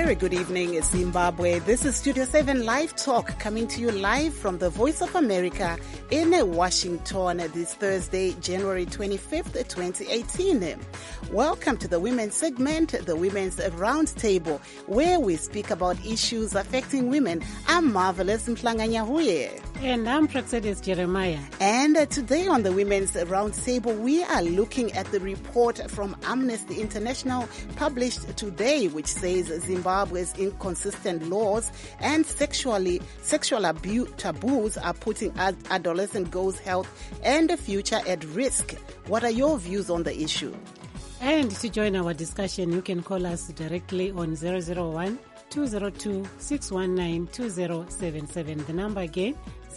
very good evening, Zimbabwe. This is Studio 7 Live Talk coming to you live from the Voice of America in Washington this Thursday, January 25th, 2018. Welcome to the Women's segment, the Women's Roundtable, where we speak about issues affecting women. I'm Marvelous Mhlanganyahuye. And I'm Praxedis Jeremiah. And today on the Women's Roundtable, we are looking at the report from Amnesty International published today, which says Zimbabwe's inconsistent laws and sexual abuse taboos are putting adolescent girls' health and the future at risk. What are your views on the issue? And to join our discussion, you can call us directly on 001-202-619-2077. The number again,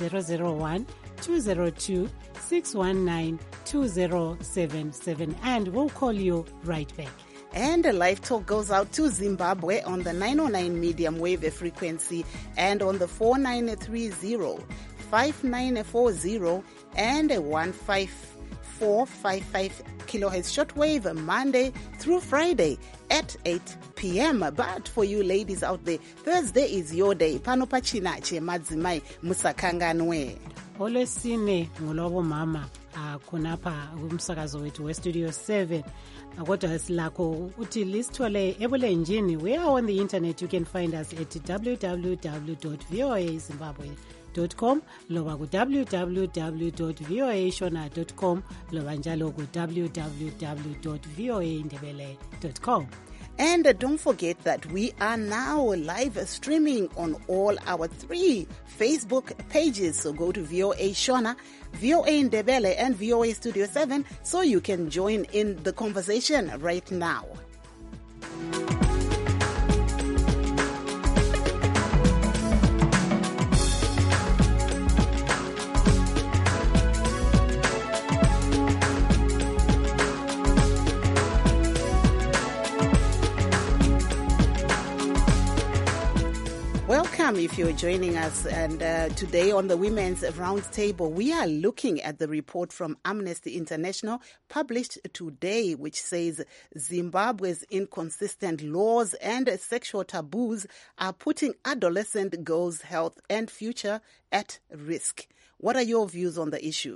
001-202-619-2077. And we'll call you right back. And the live talk goes out to Zimbabwe on the 909 medium wave frequency and on the 4930, 5940 and 15455 kilohertz shortwave Monday through Friday at 8 p.m. But for you ladies out there, Thursday is your day. Pano pachina che madzimai musakanganwe. Olwesine ngulobo mama khonapha kumsakazo wethu we-Studio 7. Kodwa silakho uthi lisithole ebulenjini. We are on the internet. You can find us at www.voazimbabwe.com loba ku www.voashona.com loba njalo ku www.voaindebele.com. And don't forget that we are now live streaming on all our 3 Facebook pages. So go to VOA Shona, VOA Indebele, and VOA Studio 7 so you can join in the conversation right now. Welcome if you're joining us, and today on the Women's Roundtable, we are looking at the report from Amnesty International published today, which says Zimbabwe's inconsistent laws and sexual taboos are putting adolescent girls' health and future at risk. What are your views on the issue?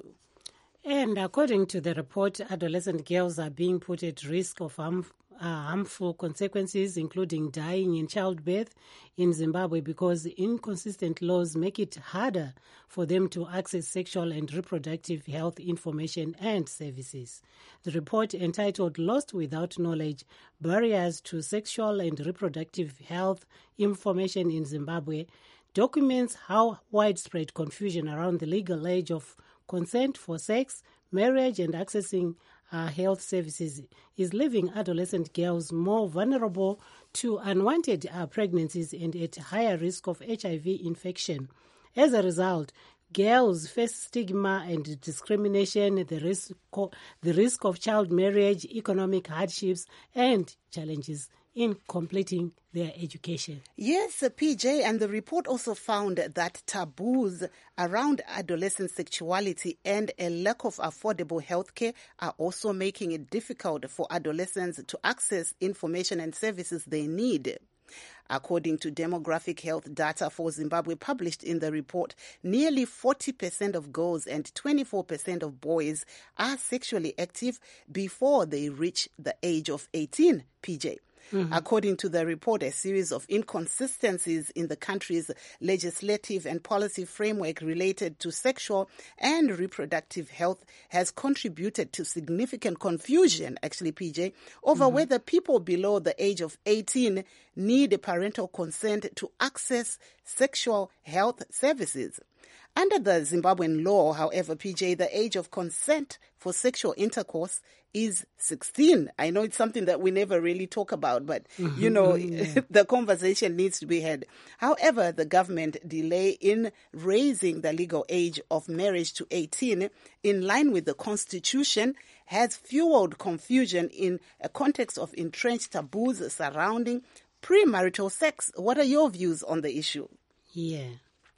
And according to the report, adolescent girls are being put at risk of harmful consequences, including dying in childbirth in Zimbabwe, because inconsistent laws make it harder for them to access sexual and reproductive health information and services. The report, entitled Lost Without Knowledge, Barriers to Sexual and Reproductive Health Information in Zimbabwe, documents how widespread confusion around the legal age of consent for sex, marriage, and accessing health services is leaving adolescent girls more vulnerable to unwanted pregnancies and at higher risk of HIV infection. As a result, girls face stigma and discrimination, the risk of child marriage, economic hardships, and challenges in completing their education. Yes, PJ, and the report also found that taboos around adolescent sexuality and a lack of affordable healthcare are also making it difficult for adolescents to access information and services they need. According to demographic health data for Zimbabwe published in the report, nearly 40% of girls and 24% of boys are sexually active before they reach the age of 18, PJ. Mm-hmm. According to the report, a series of inconsistencies in the country's legislative and policy framework related to sexual and reproductive health has contributed to significant confusion, actually, PJ, over whether people below the age of 18 need parental consent to access sexual health services. Under the Zimbabwean law, however, PJ, the age of consent for sexual intercourse is 16. I know it's something that we never really talk about, but, the conversation needs to be had. However, the government delay in raising the legal age of marriage to 18 in line with the Constitution has fueled confusion in a context of entrenched taboos surrounding premarital sex. What are your views on the issue? Yeah.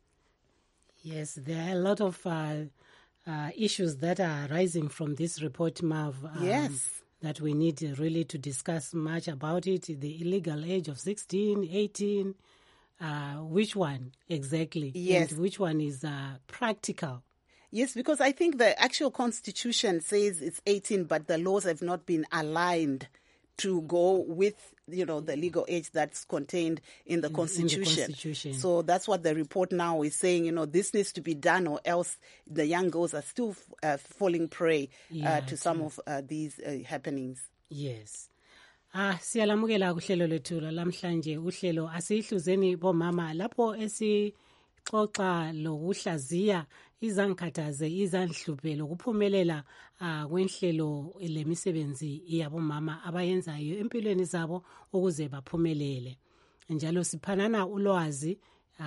Yes, there are a lot of issues that are arising from this report, Marv. Yes. that we need really to discuss much about it, the illegal age of 16, 18, which one exactly? Yes. And which one is practical? Yes, because I think the actual constitution says it's 18, but the laws have not been aligned to go with, the legal age that's contained in the Constitution. So that's what the report now is saying, this needs to be done, or else the young girls are still falling prey to some of these happenings. Yes. Siyalamukela kuhlelo lethu lamhlanje. Uhlelo asihluzeni bomama lapho esixoxa lokuhlaziya izangikhathaze izanhluphelo kuphumelela kwenhlelo lemisebenzi yabomama abayenzayo empilweni zabo ukuze baphumelele. Njalo siphanana ulwazi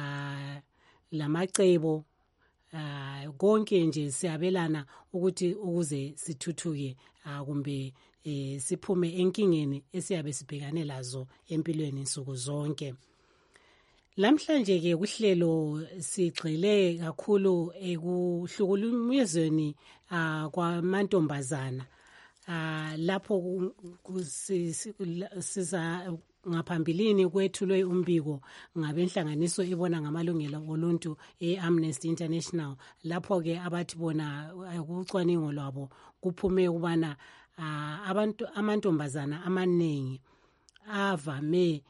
lamacebo konke nje siyabelana ukuthi ukuze sithuthuke kumbe siphume enkingeni esiyabe sibhekane lazo empilweni nsuku zonke. Lamhlanje ke kuhlelo sigxile kakhulu ekuhlukulumezweni kwamantombazana lapho siza ngaphambilini kwethulwe umbiko ngabenhlanganiso ebona ngamalungelo oluntu eAmnesty International. Lapho ke abathi bona kucwaningo lwabo kuphume ukubana amantombazana amaningi avame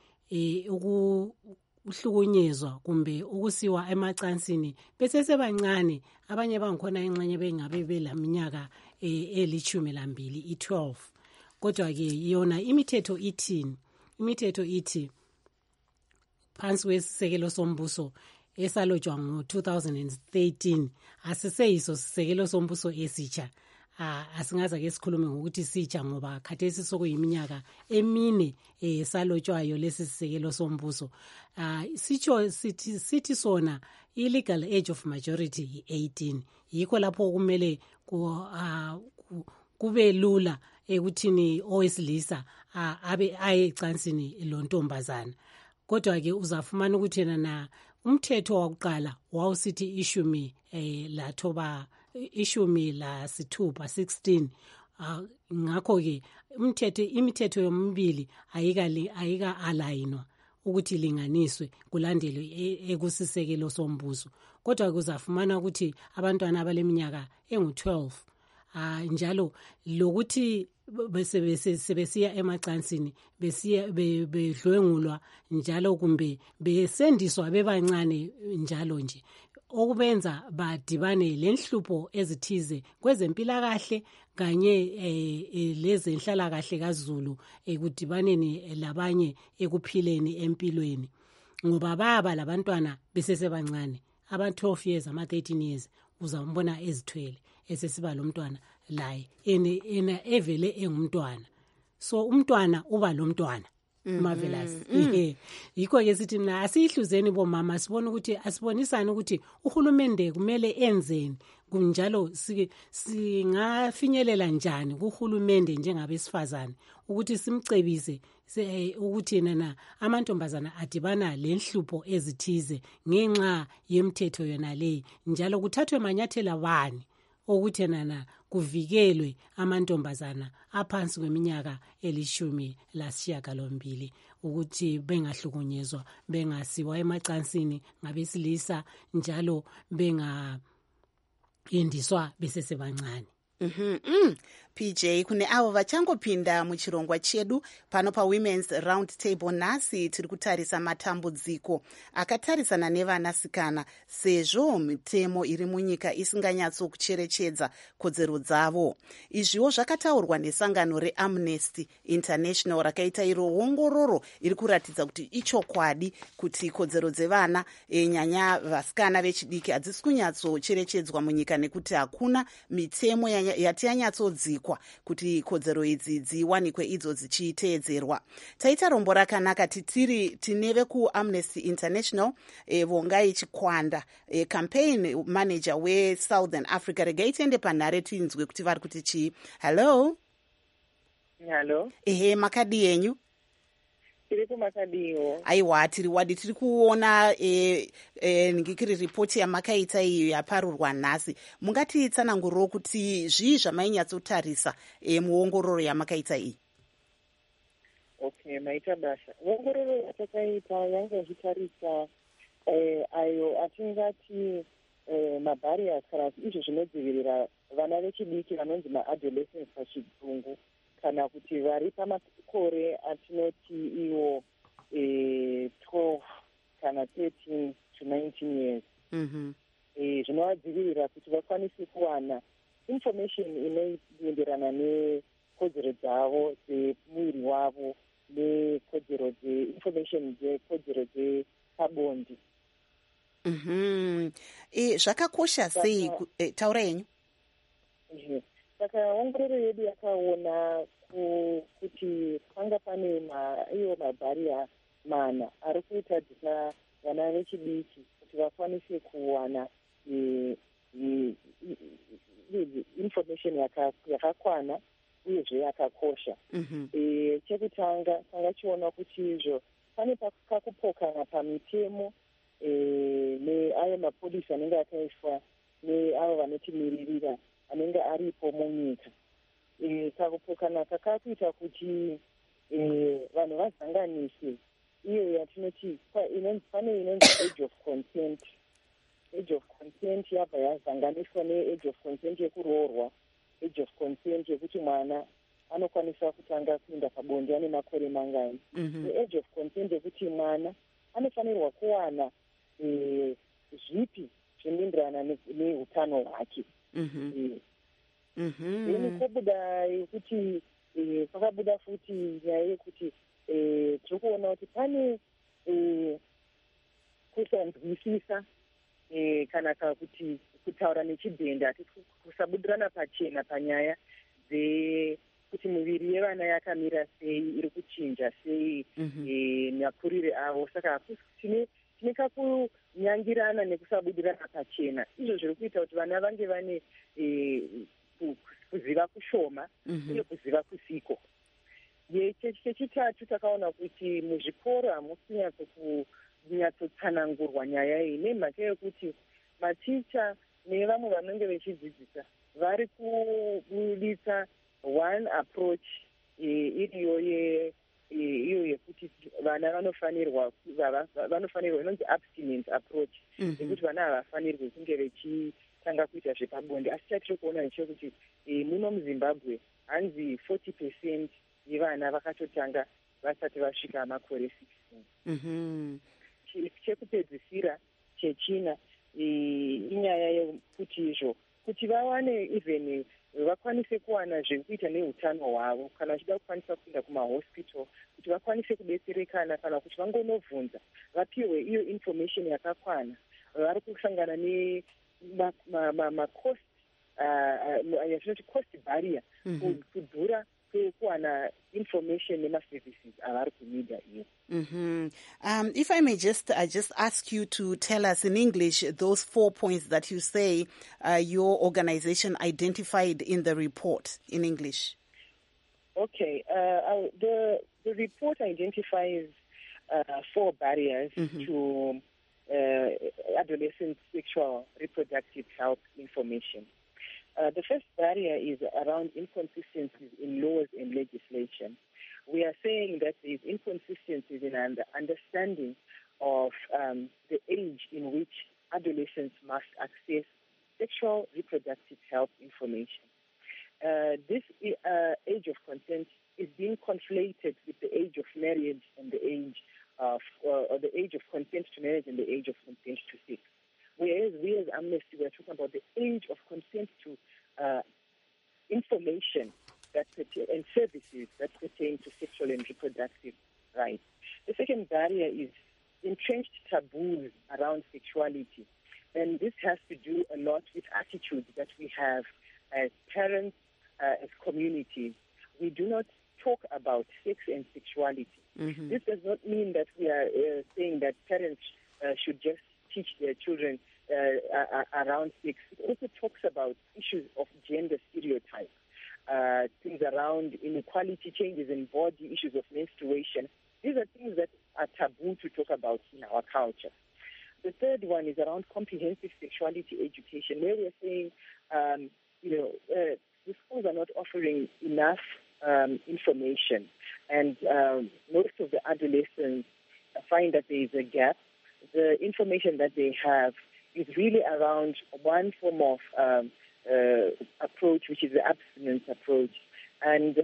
uhlukunyezwa kumbe ukusiwa emacansini besesebancane. Abanye bangikhona enxenye bengabe belaminyaka elithumi lambili 12. Kodwa ke yona imithetho ithini? Imithetho ithi phansi kwesisekelo sombuso esalotshwa ngo-2013 asiseyiso sisekelo sombuso esitsha. Asingaza ke sikhulume ngokuthi sitsha ngoba khathesi sokuyiminyaka emine salotshwayo lesi sisekelo sombuso. Sithi sona illegal age of majority 18. Yikho lapho kumele kube lula ekuthini owesilisa abe ayecansini lontombazana. Kodwa ke uzafumana ukuthi na umthetho wakuqala wawusithi ishumi la sithupha 16. Ngakho ke imithetho yomibili ayika alayinwa ukuthi linganiswe kulandelwe ekusisekelo sombuso. Kodwa kuzafumana ukuthi abantwana abaleminyaka engu-12 njalo lokuthi sebesiya emacansini bedlwengulwa njalo kumbe besendiswa bebancane njalo nje okubenza badibane lenhlupho ezithize kwezempilakahle kanye lezenhlalakahle kaZulu ekudibaneni labanye ekuphileni empilweni ngoba baba labantwana besesebancane aba-12 years ama-13 years uzambona ezithwele esesiba lo mntwana laye ena evele engumntwana. So umntwana uba lo mntwana marvelous. Yikho ke sithi mina asihluzeni bomama sibone ukuthi asibonisane ukuthi uhulumende kumele enzeni kunjalo singafinyelela njani kuhulumende njengabesifazane ukuthi simcebise ukuthi nana amantombazana adibana lenhlupho ezithize ngenxa yemithetho yona leyi njalo kuthathwe manyathela bani ukuthi nana kuvikelwe amantombazana aphansi kweminyaka elishumi lasishiyagalombili ukuthi bengahlukunyezwa bengasiwa emacansini ngabesilisa njalo bengayendiswa besesebancane. PJ kune avo vachangopinda muchirongwa chedu pano paWomen's Round Table nhasi tiri kutarisa matambudziko akatarisana nevanasikana sezvo mitemo iri munyika isinganyatsokucherechedza kodzero dzavo. Izviwo zvakataurwa nesangano reAmnesty International rakaita iro ongororo iri kuratidza kuti ichokwadi kuti kodzero dzevana nyanya vasikana vechidiki hadzisi kunyatsocherechedzwa munyika nekuti hakuna mitemo yati yanyatsodzikwa kuti kodzero idzi dziwanikwe idzo dzichiteedzerwa. Taita rombo rakanaka tineve kuAmnesty International Vongai Chikwanda campaign manager weSouthern Africa. Regai tiende panhare tinzwe kuti vari kuti chii. Hello. Hello. Makadi yenyu? tiri kumakadiwo. Aiwa, tiri wadi, tiri kuona ngikiri ripoti yamakaita iyo yaparurwa nhasi. Mungatitsananguriro kuti zvii zvamainyatsotarisa muongororo yamakaita iyi? Okay, maita basa. Ongororo yatakaita yanga ichitarisa ayo atingati mabariers kana kuti izvo zvinodzivirira vana vechidiki vanonzi maadolescents pachirungu, kana kuti vari pamakore atinoti iwo 12 kana 13 to 19 years. Zvinovadzivirira kuti vakwanise kuwana information inoenderana nekodzero dzavo dzemuviri wavo nekodzero dzeinformation dzekodzero dzepabonde. Zvakakosha sei? Taura yenyu. Saka ongororo yedu yakaona kuti panga pane iwo mabhariya mana ari kuitadzisa vana vechidiki kuti vakwanise kuwana information yakakwana uyezve yakakosha. Chekutanga tangachiona kuti izvo pane pakupokana pamitemo neayo mapolisi anenge akaiswa neavo vanotimiririra anenge aripo munyika. Pakupokana kakakuita kuti vanhu vazanganise iyo yatinoti pane inonzi age of consent. Age of consent yabva yazanganiswa ne-age of consent yekuroorwa, age of consent yekuti mwana anokwanisa kutanga kuinda pabonde ane makore mangani, ne-age of consent yekuti mwana anofanirwa kuwana zvipi zvinoenderana neutano hwake. Then kobuda yekuti kwakabuda futi nyaya yekuti tiri kuona kuti pane kusanzwisisa kana kuti kutaura nechidhenda, kusabudirana pachena panyaya dzekuti miviri yevana yakamira sei, iri kuchinja sei makurire avo. Saka tine kakunyangirana nekusabudirana pachena, izvo zviri kuita kuti vana vange vane kuziva kushoma uye kuziva kusiko. Chechitatu takaona kuti muzvikora hamusi kunyatsotsanangurwa nyaya iyi, nemhaka yekuti maticha nevamwe vanenge vechidzidzisa vari kubuditsa one approach iriyo iyo yekuti vana vanofanirwa inonzi abstinence approach, yekuti vana havafanirwi kunge vechitanga kuita zvepabonde. Asi chatiri kuona ndechekuti muno muZimbabwe hanzi 40% yevana vakatotanga vasati vasvika makore 16. Chekupedzisira chechina inyaya yekuti izvo kuti vawane even vakwanise kuwana zvekuita neutano hwavo, kana vachida kukwanisa kuenda kumahospital kuti vakwanise kudetserekana, kana kuti vangonobvunza vapiwe iyo information yakakwana. Vari kusangana nemacost yatinoti cost barrier, kudhura kwekuwana information nemaservices avari kunida iyo. If I may just ask you to tell us in English those 4 points that you say your organization identified in the report in English. Okay. The report identifies 4 barriers to adolescent sexual reproductive health information. The first barrier is around inconsistencies in laws and legislation. We are saying that there is inconsistencies in understanding of the age in which adolescents must access sexual reproductive health information. This age of consent is being conflated with the age of marriage and the age of the age of consent to marriage and the age of consent to sex. Whereas we as Amnesty, we are talking about the age of consent to information and services that pertain to sexual and reproductive rights. The second barrier is entrenched taboos around sexuality. And this has to do a lot with attitudes that we have as parents, as communities. We do not talk about sex and sexuality. This does not mean that we are saying that parents should just teach their children around sex. It also talks about issues of gender stereotypes. things around inequality, changes in body, issues of menstruation. These are things that are taboo to talk about in our culture. The third one is around comprehensive sexuality education, where we're saying, the schools are not offering enough information, and most of the adolescents find that there is a gap. The information that they have is really around one form of approach, which is the abstinence approach. And,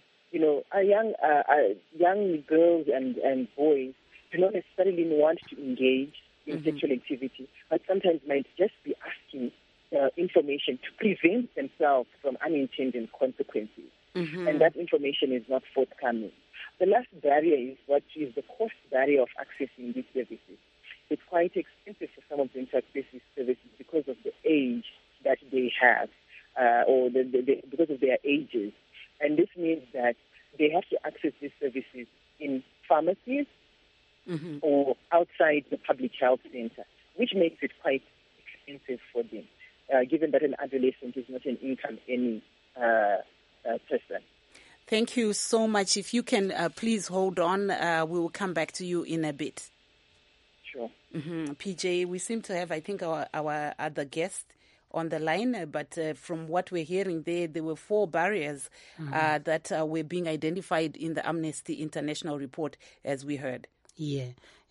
young girls and boys do not necessarily want to engage in sexual activity, but sometimes might just be asking information to prevent themselves from unintended consequences. And that information is not forthcoming. The last barrier is what is the cost barrier of accessing these services. It's quite expensive for some of them to access these services because of the age that they have, or because of their ages. And this means that they have to access these services in pharmacies or outside the public health center, which makes it quite expensive for them, given that an adolescent is not an income-earning person. Thank you so much. If you can please hold on, we will come back to you in a bit. Sure. PJ, we seem to have, I think, our other guest on the line, but from what we're hearing there were 4 barriers that were being identified in the Amnesty International report, as we heard. Yeah.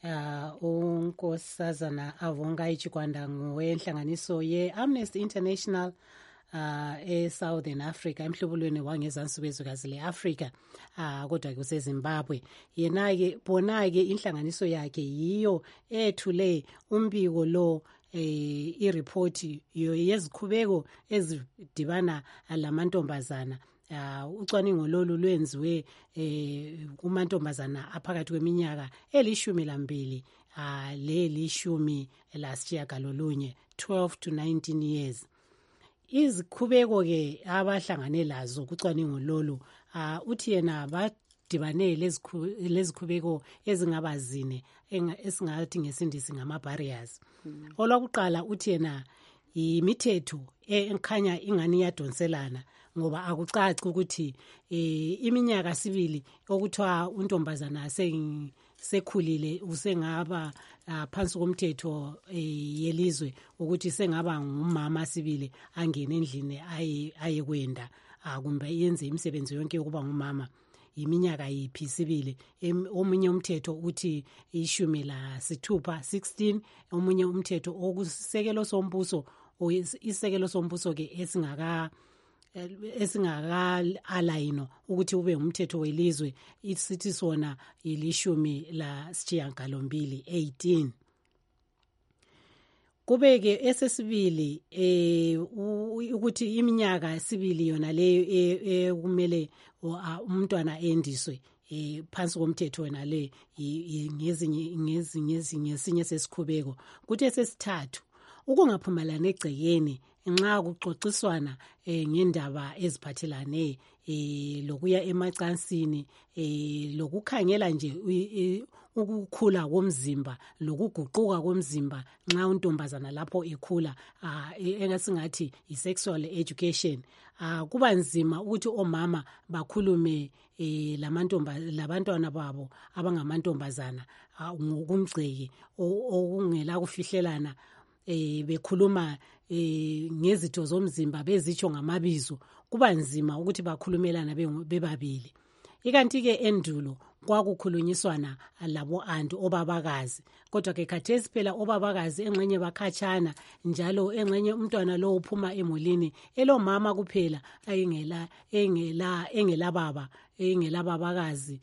Unkosazana Avonga Ichikwanda ngwenhlanganiso ye-Amnesty International e-Southern Africa, emhlubulweni wangezansi kwezwekazi le-Afrika, kodwa kuseZimbabwe. Yena-ke bona-ke inhlanganiso yakhe yiyo ethule umbiko lo iripoti yezikhubeko ezidibana lamantombazana. Ucwaningo lolu lwenziwe kumantombazana aphakathi kweminyaka 12 le-18 12 to 19 years. Izikhubeko ke abahlangane lazo kucwaningo lolu uthi yena badibane lezikhubeko ezingaba 4 esingathi ngesindisi ngama-barriers. Olwakuqala uthi yena imithetho ekhanya ingani yadonselana, ngoba akucaci ukuthi iminyaka 2 okuthiwa untombazana sekhulile usengaba phansi komthetho yelizwe ukuthi sengaba ngumama 2 angene endlini ayekwenda kumbe yenze imisebenzi yonke yokuba ngumama. Iminyaka yiphi 2? Omunye umthetho uthi 16, omunye umthetho okusekelo sombuso, isekelo sombuso ke esingaka-alayino ukuthi ube umthetho welizwe, isithi sona 18. Kubeke esesibili ukuthi iminyaka 2 yona leyo kumele umntwana endiswe phansi komthetho wena le ngesinye sesikhubeko. Kuthi esesithathu ukungaphumelani egcekeni nxa kuxoxiswana ngendaba eziphathelane lokuya emacansini, lokukhangela nje ukukhula komzimba lokuguquka komzimba nxa untombazana lapho ekhula, engasingathi i-sexual education. Kuba nzima ukuthi omama bakhulume labantwana babo abangamantombazana ngokumgceke okungela kufihlelana, bekhuluma ngezitho zomzimba bezitsho ngamabizo. Kuba nzima ukuthi bakhulumelana bebabili. Ikanti ke endulo kwakukhulunyiswana labo anti obabakazi, kodwa ke khathesi phela obabakazi engxenye bakhatshana, njalo engxenye umntwana lo uphuma emulini elomama kuphela, engela babakazi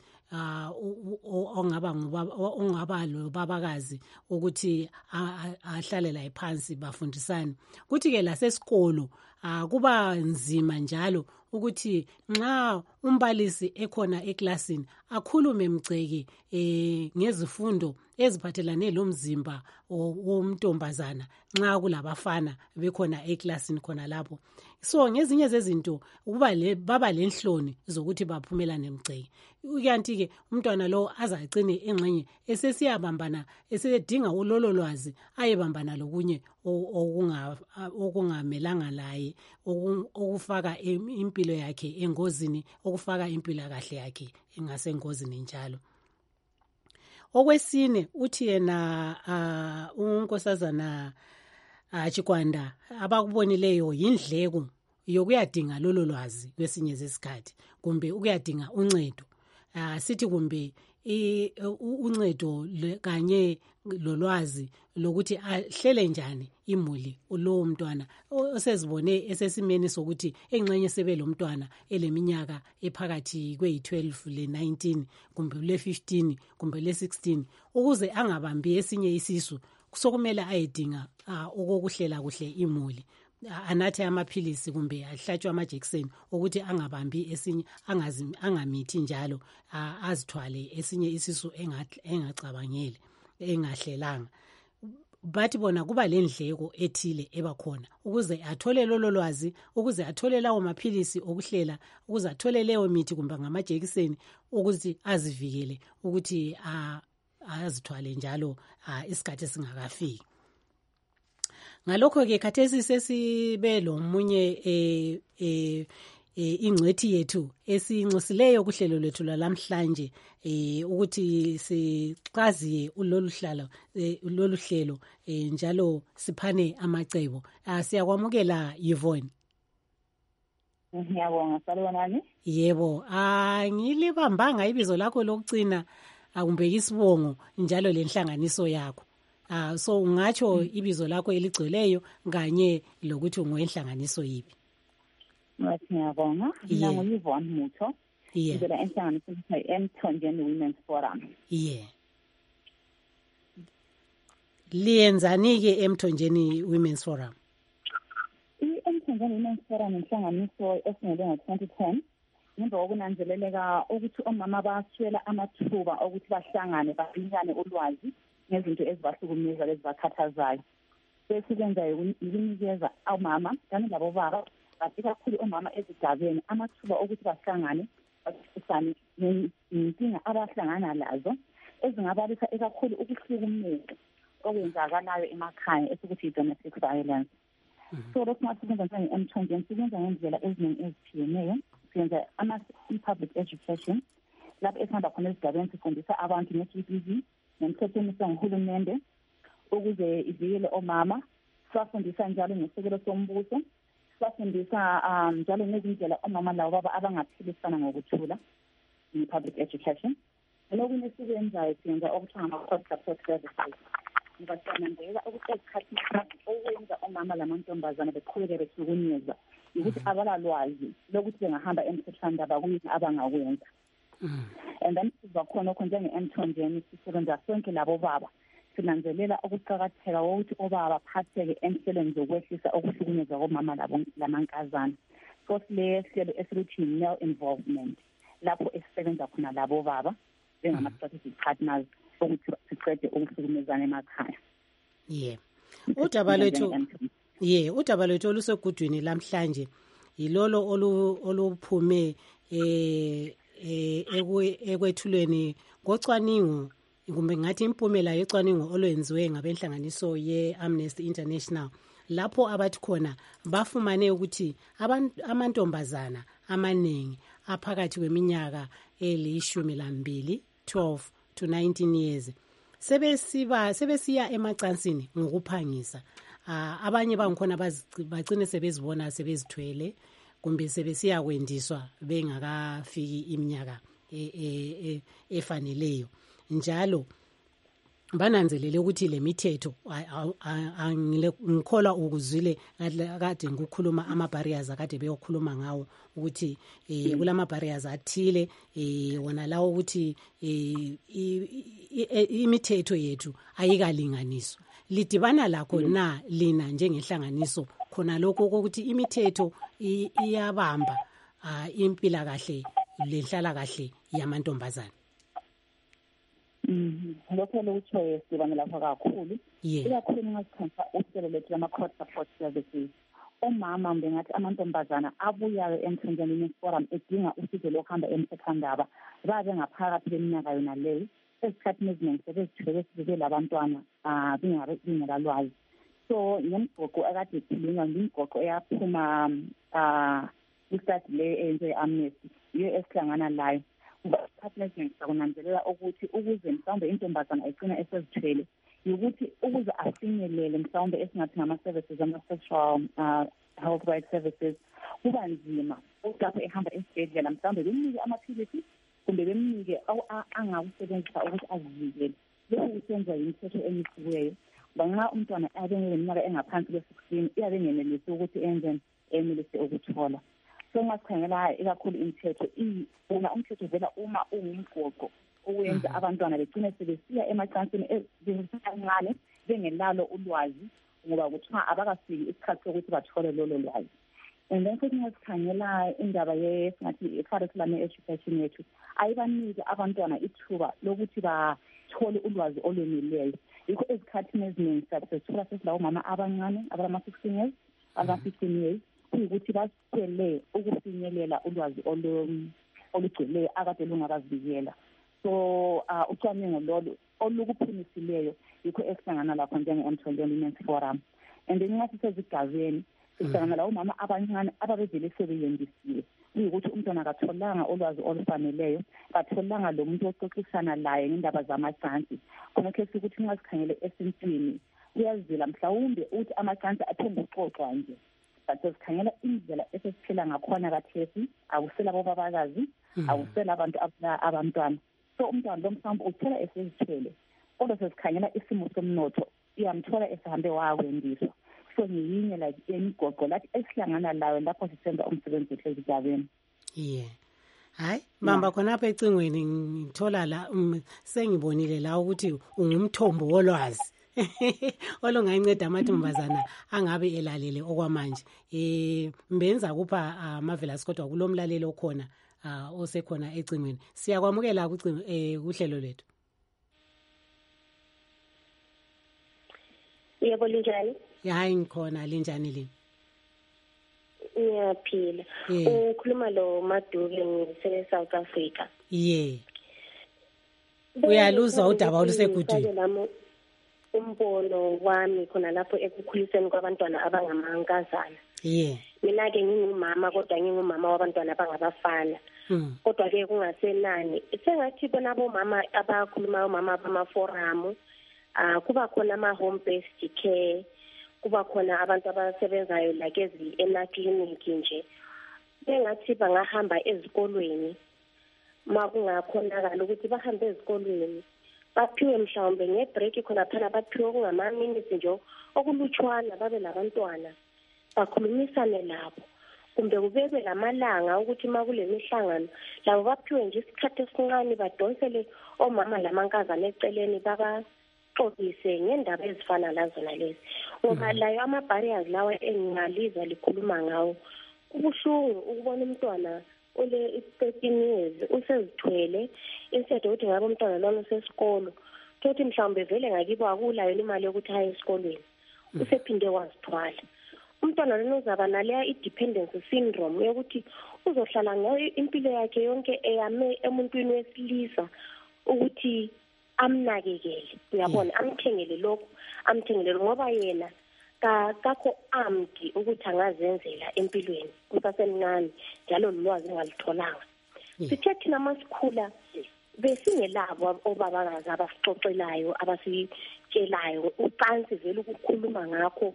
ongaba lobabakazi ukuthi ahlale la phansi bafundisane. Kuthi ke lasesikolo kuba nzima njalo ukuthi nxa umbalisi ekhona eklasini akhulume mgceke ngezifundo eziphathelane lomzimba womntombazana nxa kulabafana bekhona eklasini khona lapho. So ngezinye zezinto baba lenhloni zokuthi baphumelane mgceke. Kanti ke umntwana lo azacine engxenye esesiyabambana esedinga ulolo lwazi ayebambana lokunye okungamelanga laye okufaka impilo yakhe engozini, okufaka impilo kahle yakhe engasengozini njalo. Okwesine uthi yena unkosazana Chikwanda abakubonileyo yindleko yokuyadinga lolo lwazi kwesinye zesikhathi kumbe ukuyadinga uncedo. Sithi kumbe uncedo kanye lolwazi lokuthi ahlele njani imuli lowo mntwana osezibone esesimeni sokuthi engxenye sebe lo mntwana eleminyaka ephakathi kwe-12 le-19 kumbe le-15 kumbe le-16 ukuze angabambi esinye isisu sokumele ayedinga okokuhlela kuhle imuli, anathe amaphilisi kumbe ahlatshwe amajekiseni ukuthi angabambi esinye, angamithi njalo azithwale esinye isisu engacabangeli engahlelanga. Bathi bona kuba lendleko ethile ebakhona ukuze athole lolo lwazi, ukuze athole lawo maphilisi okuhlela, ukuze athole leyo mithi kumbe ngamajekiseni ukuthi azivikele ukuthi azithwale njalo isikhathi singakafiki. Ngalokho-ke khathesi sesibe lomunye ingcwethi yethu esiyinxusileyo kuhlelo lwethu lwalamhlanje ukuthi siqhaziye lolu hlelo njalo siphane amacebo. Siyakwamukela Yvonne. Ngiyabonga salibonani. Yebo, ngilibambanga ibizo lakho lokugcina akumbe isibongo njalo lenhlanganiso yakho. So ungatsho ibizo lakho eligcweleyo kanye lokuthi ungowenhlanganiso yipi. Ngiyabonga. Mina nguYvonne Mutho. Ngivela enhlanganisweni ye-Mthonjeni Women's Forum. Liyenzani-ke eMthonjeni Women's Forum? I-Mthonjeni Women's Forum inhlanganiso esungulwe ngo-2010 ngemva kokunanzeleleka ukuthi omama baswela amathuba okuthi bahlangane babinikane ulwazi ngezinto ezibahlukumeza lezibakhathazayo. Sesikwenzayo ukunikeza omama kanye labobaba, kanti kakhulu omama ezigabeni amathuba okuthi bahlangane baxoxisane ngenkinga abahlangana lazo ezingabalisa ekakhulu ukuhlukumeza okwenzakalayo emakhaya esikuthi i-domestic violence. So lokhu ngasikwenza njengo-Mthonjeni sikwenza ngendlela eziningi ezitshiyeneyo. Siyenza i-public education lapho esihamba khona ezigabeni sifundisa abantu nge-GBV nemithetho emiswa nguhulumende ukuze ivikele omama. Sibafundisa njalo ngesekelo sombuso, sibafundisa njalo ngezindlela omama labo baba abangaphilisana ngokuthula i-public education. Lokunye esikwenzayo siyenza okuthiwa ngama-court support services. Ngibasanandela ukuthi esikhathini okwenza omama lamantombazane beqhubeke behlukunyezwa ukuthi abalalwazi lokuthi bengahamba emthethwandaba kuyini abangakwenza. And then sibakhona okho njenge-Mthonjeni sisebenza sonke labo baba sinanzelela ukuqakatheka kokuthi obaba baphatheke enhlelweni zokwehlisa ukuhlukunyezwa komama lamankazana. So silehlelo esiluthi male involvement lapho esisebenza khona labo baba bengama-strategic partners ukuthi siqede ukuhlukumezana emakhaya. Udaba lwethu olusegudwini lamhlanje yilolo oluphume ekwethulweni kocwaningo kumbe ngathi impumela yocwaningo olwenziwe ngabenhlanganiso ye-Amnesty International lapho abathi khona bafumane ukuthi amantombazana amaningi aphakathi kweminyaka eli12 to 19 years sebesiya emacansini ngokuphangisa. Abanye bangikhona bagcine sebezibona sebezithwele kumbe sebesiya kwendiswa bengakafiki iminyaka efaneleyo. Njalo bananzelele ukuthi le mithetho ngikholwa ukuzwile kade ngikhuluma ama-barriers akade beyokhuluma ngawo ukuthi kulama-barriers athile wona lawo ukuthi imithetho yethu ayikalinganiswa. Lidibana lakho na lina njengenhlanganiso khona lokho ukuthi imithetho iyabamba impilakahle lenhlala kahle yamantombazana. Lokho lokutshoyo sibane lapha kakhulu. Ikakhulu ngasikhansa uhlelo lethu lama-court support services. Omama bengathi amantombazana abuyayo emthonjeni forum edinga usizo lokuhamba emthethwandaba babe ngaphakathi kweminyaka yona leyo. Esikhathini eziningi sebezithwele sibe labantwana bingelalwazi. So ngemgoqo akade ikhulunywa ngimgoqo eyaphuma istadi le eyenziwe Amnesty yiyo esihlangana layo. Esikhathini eziningi sakunanzelela ukuthi ukuze mhlawumbe intombazana igcina esezithwele ukuthi ukuze afinyelele mhlawumbe esingathi ngama-services ama-sexual health rights services kuba nzima ukuthi lapho ehamba esibhedlela mhlawumbe bemnike amaphilisi kumbe bemnike angakusebenzisa ukuthi azivikele. Lokhu kusenziwa yimithetho emisiweyo nxa umntwana abeneminyaka engaphansi kwe-16 iyabe ngenelisi ukuthi enelise ukuthola. So masikhangela ikakhulu imithetho umthetho vela uma ungumgoqo owenza abantwana begcine sebesiya emacansini besancane bengelalo ulwazi ngoba kuthiwa abakafiki isikhathi sokuthi bathole lolo lwazi. And then futhi ngasikhangela indaba yesingathi i-curriculum education yethu ayibanike abantwana ithuba lokuthi bathole ulwazi olweneleyo. Yikho ezikhathini eziningi sithola sesilawo omama abancane abama-16 years abama-15 years kuyikuthi baswele ukufinyelela ulwazi olugcweleyo akade lungabazivikela. So ucwaningo lolu olukuphumisileyo yikho esihlangana lapho njenge-Emthonjeni Women's Forum. And then nxa sisezigabeni sihlangana lawo omama abancane ababevele sebeyendisiwe kuyikuthi umntwana akatholanga ulwazi olufaneleyo katholanga lo muntu oxoxisana laye ngendaba zamacansi. Khonokho sikuthi nxa sikhangele esintwini uyazila mhlawumbe ukuthi amacansi athomba uxoxwa nje. But sikhangela indlela esesiphila ngakhona kathesi akusela babakazi akusela abantu abantwana. So umntwana lo mhlawumbe uthola esezithwele kodwa sesikhangela isimo somnotho iyamthola esehambe wakwendiswa. So ngiyinye like imigoqo lathi esihlangana layo lapho sisenza umsebenzi wethu ezigabeni. Hayi mamba khonapha ecingweni ngithola la sengibonile la ukuthi ungumthombo wolwazi olungayinceda amantombazana angabe elalele okwamanje. Mbenza kupha Marvelous kodwa kulomlaleli okhona osekhona ecingweni. Siyakwamukela kuhlelo lethu. Yebo linjani? Hayi ngikhona linjani lini? Ngiyaphila. Ukhuluma lo Maduke ngise South Africa. Uyaluzwa udaba olusegudwini. Umbono wami khona lapho ekukhuliseni kwabantwana abangamankazana. Mina ke ngingumama kodwa ngingumama wabantwana abangabafana. Kodwa ke kungasenani. Sengathi bona bomama abakhuluma omama bama-forum kuba khona ama-home based care, kuba khona abantu abasebenzayo like ema-clinic nje. Bengathi bangahamba ezikolweni makungakhonakala ukuthi bahambe ezikolweni baphiwe mhlawumbe ngebreak khona phana baphiwe kungama-minutes nje okulutshwana babe labantwana bakhulumisane labo kumbe kubekwe lamalanga ukuthi makule mihlangano labo baphiwe nje isikhathi esincane badonsele omama lamankazana eceleni babaxoxise ngendaba ezifana lazona lezi ngoba layo ama-barriers lawa engingalizwa likhuluma ngawo kubuhlungu ukubona umntwana ole 13 years usezithwele instead ukuthi ngabe umntwana lona usesikolo thothi mhlawumbe vele ngakibo akulayo imali yokuthi aye esikolweni usephinde wazithwala umntwana lona uzaba naleya i-dependence syndrome yokuthi uzohlala ngayo impilo yakhe yonke eyame emuntwini wesilisa ukuthi amnakekele uyabona amthengele lokho amthengele ngoba yena kakho amdi ukuthi angazenzela empilweni kusasemncane njalo lolwazi engalitholanga. Sithe thina masikhula besingelabo obabakazi abasixoxelayo abasitshelayo ucansi vele ukukhuluma ngakho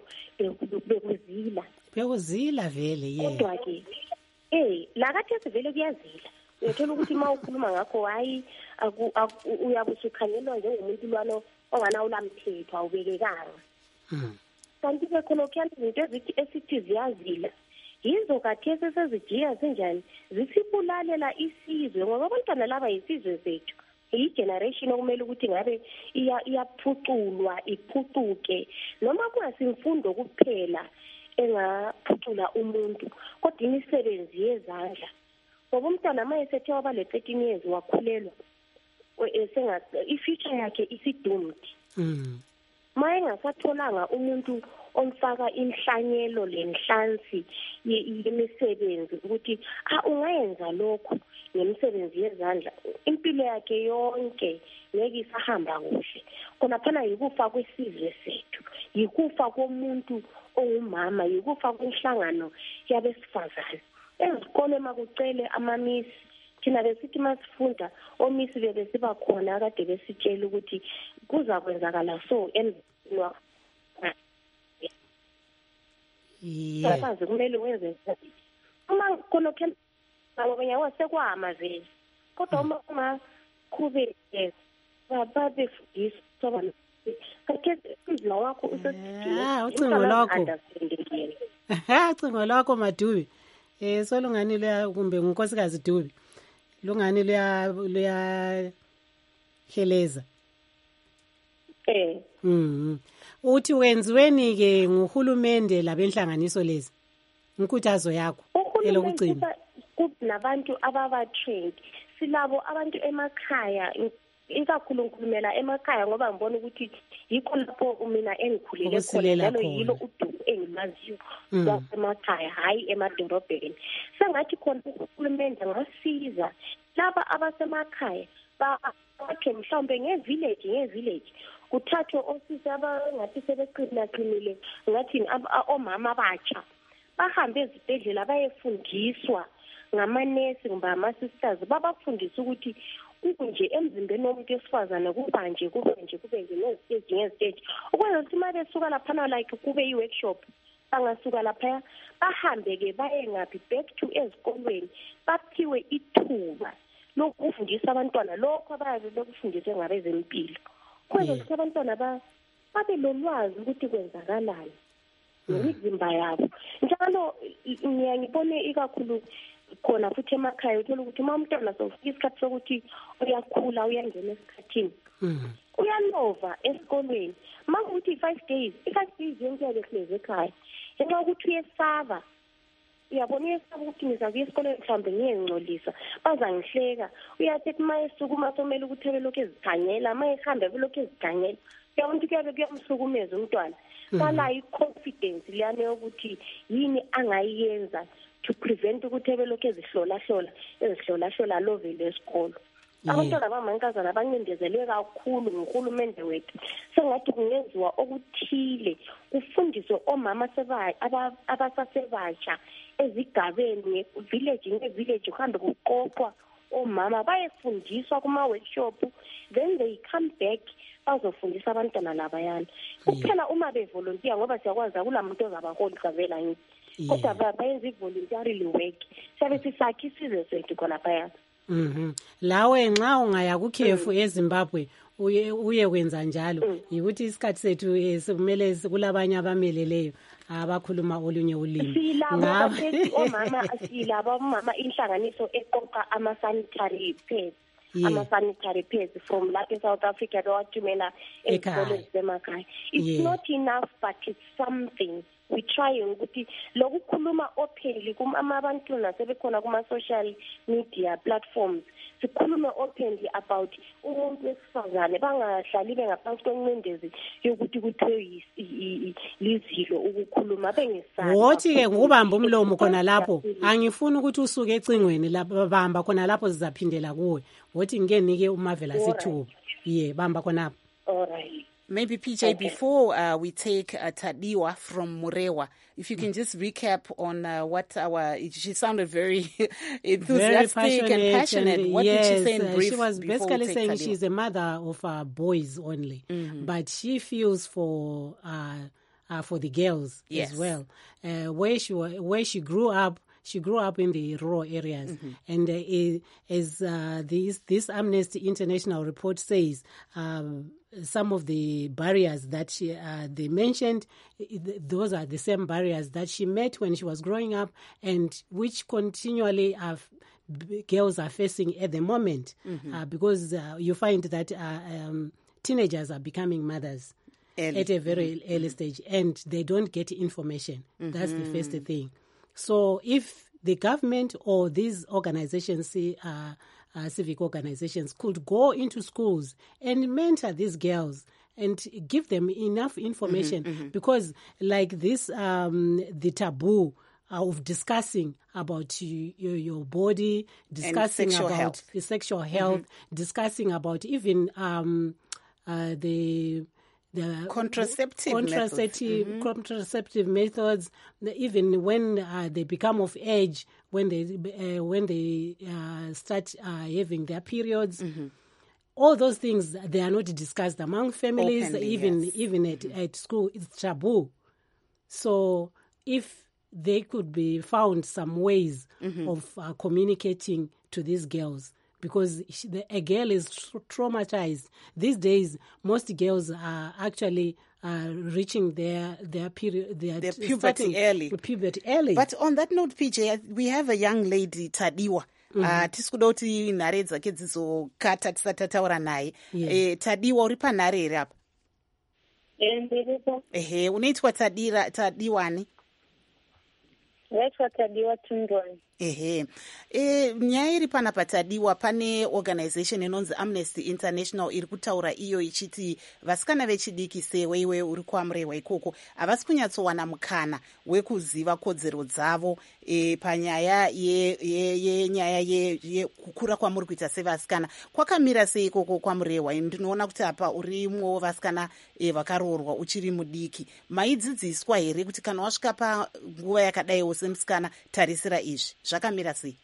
bekuzila vele kodwa ke lakathi vele kuyazila uyathola ukuthi uma ukhuluma ngakho hayi uyabusukhangelwa njengomuntu lwano onganawulamthetho awubekekanga. Kanti ke khona izinto esithi ziyazila yizo kathesi sezijiya zinjani zisibulalela isizwe ngoba abantwana laba yisizwe sethu iyi-generation okumele ukuthi ngabe iyaphuculwa iphucuke noma kungasimfundo kuphela engaphucula umuntu kodwa imisebenzi yezandla ngoba umntwana ma esethe waba le-13 years wakhulelwa i-future yakhe isidoomed. Ma engasatholanga umuntu omfaka inhlanyelo lenhlansi yemisebenzi ukuthi ungayenza lokhu ngemisebenzi yezandla, impilo yakhe yonke ngeke isahamba kuhle. Khonaphana yikufa kwesizwe sethu, yikufa komuntu ongumama, yikufa kwenhlangano yabesifazane. Ezikole makucele amamisi, thina besithi masifunda omisi bebesiba khona kade besitshela ukuthi kuza kwenzakala so emzini kumele wenze uma khona ngoba sekwamavezi kodwa uma ungaqhubeki babefundiswa umzila wakho ucingo lwakho Madubi solungani luya kumbe ngunkosikazi Dubi lungani luyaheleza uthi wenziweni ke nguhulumende labenhlanganiso lezi inkuthazo yakho elokugcina kunabantu ababa-trained silabo abantu emakhaya ikakhulu ngikhulumela emakhaya ngoba ngibona ukuthi yikho lapho mina engikhulele khona njalo yilo udumo engimaziyo wasemakhaya hayi emadorobheni. Sengathi khona uhulumende ngasiza laba abasemakhaya bakhe mhlawumbe ngevillage kuthathwe osisi abangathi sebeqinile ngathi omama abatsha bahambe ezibhedlela bayefundiswa ngamanesi kumbe ama-sisters babafundisa ukuthi kunje emzimbeni womuntu wesifazane kubanje ngeziteji ukwenza ukuthi uma besuka laphana like kube i-workshop bangasuka laphaya bahambe-ke baye ngaphi back to ezikolweni baphiwe ithuba lokufundisa abantwana lokho abayabe bekufundiswe ngabezempilo kwenza ukuthi abantwana babe lolwazi ukuthi kwenzakalani ngemizimba yabo. Njalo ngiyangibone ikakhulu khona futhi emakhaya uthola ukuthi uma umntwana sofika isikhathi sokuthi uyakhula uyangena esikhathini uyalova esikolweni ma ukuthi 5 days yonke yabehlezi ekhaya ngenxa yokuthi uyesaba uyabona uyesaba ukuthi ngizakuya esikolweni mhlawumbe ngiyengcolisa bazangihleka uyathi ma esukuma somele ukuthi ebelokhu ezikhangela ma ehamba ebelokhu ezikhangela uyabona ukuthi kuyabe kuyamhlukumeza umntwana bala i-confidence liyane yokuthi yini angayiyenza to prevent ukuthi ebelokhu ezihlola lovele esikolo. Abantwana bamankazana abancindezelwe kakhulu nguhulumende wethu sengathi kungenziwa okuthile kufundiswe omama abasasebatsha ezigabeni village uhambe kuqoqwa omama bayefundiswa kuma-workshop then they come back bazofundisa abantwana labayana kuphela uma bevolunteer ngoba siyakwazi akulamuntu ozabaholi kavela ngithi kodwa bayenza i-voluntarily work siyabe sisakha isizwe sethu khona phaya. Lawe nxa ungaya kukhefu eZimbabwe uye kwenza njalo yikuthi isikhathi sethu kumele kulabanye abameleleyo abakhuluma olunye ulimi omama inhlanganiso eqoqa ama-sanitary pads from lapha eSouth Africa bewathumela ezikoleni zemakhaya. It's not enough but it's something. We try ukuthi lokukhuluma openly abantu nasebekhona kuma-social media platforms sikhulume openly about umuntu wesifazane bangahlali bengaphansi kwencindezi yokuthi kuthiwe lizilo ukukhuluma bengesabi. Wothi-ke ngubamba umlomo khona lapho angifuni ukuthi usuke ecingweni bamba khona lapho sizaphindela kuwe wothi ngenike uMavela sithuba bamba khonapho. All right. Maybe PJ, before we take Tadiwa from Murewa, if you can just recap on she sounded very enthusiastic and passionate. What did she say in brief? She was basically saying she's a mother of boys only, but she feels for the girls as well. Where she grew up. She grew up in the rural areas, and as this Amnesty International report says, some of the barriers that they mentioned, those are the same barriers that she met when she was growing up, and which continually girls are facing at the moment, because you find that teenagers are becoming mothers at a very early stage, and they don't get information. That's the first thing. So if the government or these organizations, civic organizations, could go into schools and mentor these girls and give them enough information, because like this, the taboo of discussing about your body, discussing about the sexual health, discussing about even the contraceptive methods, even when they become of age, when they start having their periods. All those things, they are not discussed among families. Openly, even at school, it's taboo. So if they could be found some ways of communicating to these girls, because a girl is traumatized. These days, most girls are actually reaching their period, their puberty early. But on that note, PJ, we have a young lady, Tadiwa. Tisi kuda kuti nhare dzake dzizokata tisati tataura naye. Tadiwa, uri panhare here apa? Ehe, unoitwa Tadiwani? Naitwa Tadiwa Tundwani. Ehe. Nyaya iri panapa Tadiwa, pane organization inonzi Amnesty International iri kutaura iyo ichiti vasikana vechidiki sewewe uri kuamurehwa ikoko havasi kunyatsowana mukana wekuziva kodzero dzavo panyaya yenyaya yekukura kwamuri kuita sevasikana. Kwakamira sei ikoko kwamurehwa? Ndinoona kuti apa urimwo vasikana vakaroorwa uchiri mudiki. Maidzidziswa here kuti kana wasvika panguva yakadaiwo semusikana tarisira izvi? Zvakamira sei?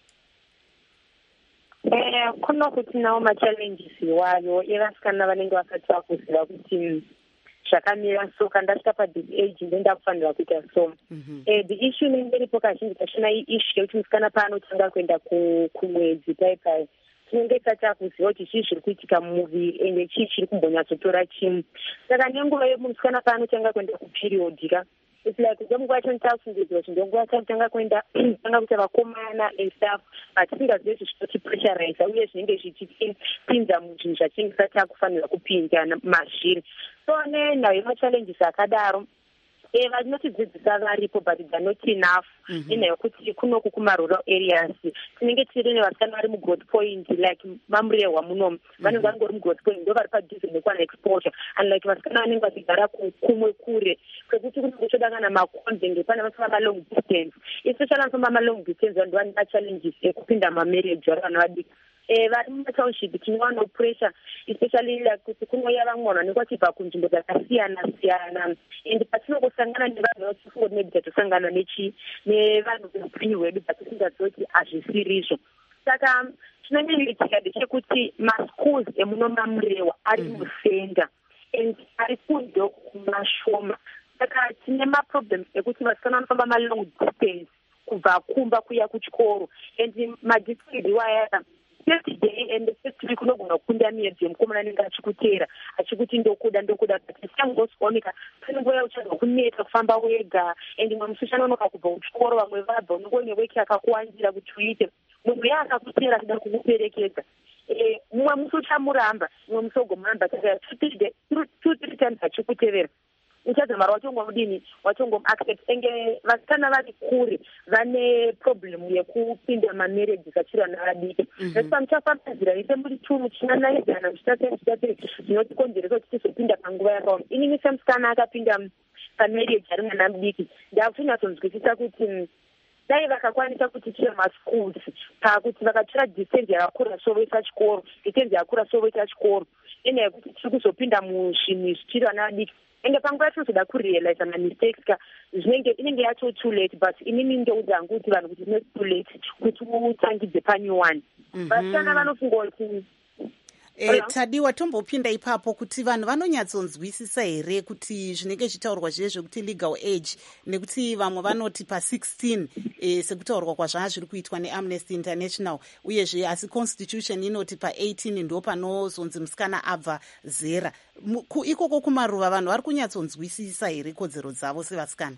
Kuno kuti nawo machallenges iwayo evasikana vanenge vasati vakuziva kuti zvakamira so kana ndasvika padis age ndendakufanira kuita so. The issue inenge iripo kazhinji kachona issue yekuti musikana paanotanga kuenda kumwedzi paipai tinenge tisati takuziva kuti chii zviri kuitika mumuvi ende chii chiri kumbonyatsotora chimu. Saka nenguva yemusikana paanotanga kuenda kuperiod ka it's like ngenguva yacho nditafungidzwa kuti ngenguva yacho tanga kuenda tanga kuita vakomana and stuff, but tisingazivi kuti zvinotipressuriza uye zvinenge zvichipinza muzvinhu zvatinenge tisati takufanira kupinda mazviri. So nenhau yemachallenges akadaro vanotidzidzisa varipo but they're not enough. Nenhau yekuti kunoku kumarural areas tinenge tiri nevasikana vari mugrowth point like mamurehwa munomu vanenge vangori mugrowth point ndo vari padhuze nekuwana exposure, and like vasikana vanenge vachigara kumwe kure kwekuti kunenge chodangana makonzenge pane vasoma malong distance, especially vanosoma malong distance vanhu vane machallenges ekupinda mamarriage vari vana vadiki. Vari mumatownship tinowana pressure especially like kuti kunouya vamwe vanhu vanenge vachibva kunzvimbo dzakasiyana siyana, and patinongosangana nevanhu vatifunga kuti maybe tatosangana nevanhu veupenyu hwedu patisingazivi kuti hazvisiri izvo. Saka chinonyanyaitika ndechekuti maschools emunomamurehwa ari musenda and ari kunze kumashoma. Saka tine maproblems ekuti vasikana vanofamba malong distance kubva kumba kuya kuchikoro, and madistrict iwaya yesterday and first week unogona kukunda miedzi yemukomana anenge achikutera achikuti ndokuda but sangosoneka pane nguva uchadwa kuneta kufamba wega, and mwe musushana unoka kubva kuchikoro vamwe vabva unongone weki akakuwanzira kuti uite munhu uya akakutera achida kukuperekedza mumwe musi uchamuramba mumwe musi ogomuramba saka 2-3 times achikutevera uchadzamara wachongomudini wachongomuaccept. Enge vasikana vari kure vane problem yekupinda mamarriages achiri vana vadiki. Nasipa muchafambadzira ise muri tumu chinanaizana muchitatei zvinotikonzeresa kuti tizopinda panguva yakaoma. Inini semusikana akapinda pamarriage ari mwana mudiki ndakutonyatsonzwisisa kuti dai vakakwanisa kuti tire maschools pakuti vakatora distance yakakura sovoisa chikoro, distance yakakura sovoisa chikoro, ene yekuti tiri kuzopinda muzvinhu zvichiri vana vadiki. Enge panguva yatinozoda kurealize mistakes ka inenge yacho too late, but inini ndouda hangu kuti vanhu kuti it's too late kuti utangidze panyuwani. Vasikana vanofunga kuti Tadiwa, tombopinda ipapo kuti vanhu vanonyatsonzwisisa here kuti zvinenge zvitaurwa zviye zvekuti legal age, nekuti vamwe vanoti pa16 sekutaurwa kwazvanga zviri kuitwa neAmnesty International, uyezve asi constitution inoti pa18 ndo panozonzi musikana abva zera. Ikoko kumaruva vanhu vari kunyatsonzwisisa here kodzero dzavo sevasikana?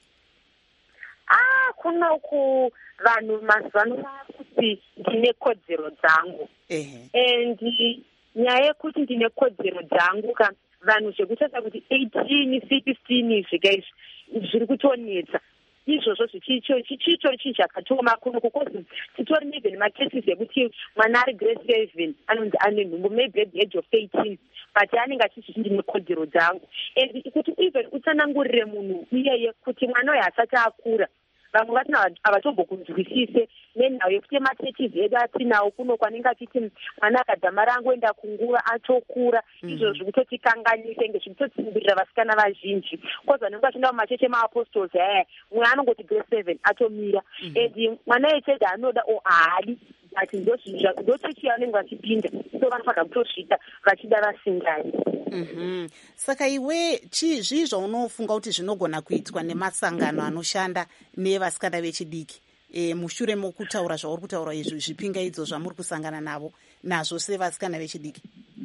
Kunoku vanhu mazivano kuti ndine kodzero dzangu, and nyaya yekuti ndine kodzero dzangu ka vanhu zvekutasa kuti 18 16 zvika izvi zviri kutonetsa. izvozvo zvichitori chinhu chakatoma kuno kukozi titori neven macases ekuti mwana ari grade 7 anonzi ane nhumbu maybe at the age of 18 but anenge achizviti ndine kodzero dzangu and kuti even utsanangurire munhu iyeye kuti mwana uyo asati akura vamwe vatina avatombokunzwisise nenhau yekuti matechis edu atinawo kuno kwanenge achiti mwana akadzamara angoenda kunguva atokura izvo zvikutotikanganise ngezvikutotsimbirira vasikana vazhinji kozi vanenge vachienda mumacheche maapostles aya mwe anongoti grade 7 atomira and mwana yechede anoda haadi but ndochechi yavanenge vachipinda so vanofanira kutosvika vachida vasingani. Saka iwe zvii zvaunofunga kuti zvinogona kuitwa nemasangano anoshanda nevasikana vechidiki mushure mokutaura zvauri kutaura izvi zvipingaidzo zvamuri kusangana nazvo sevasikana vechidiki?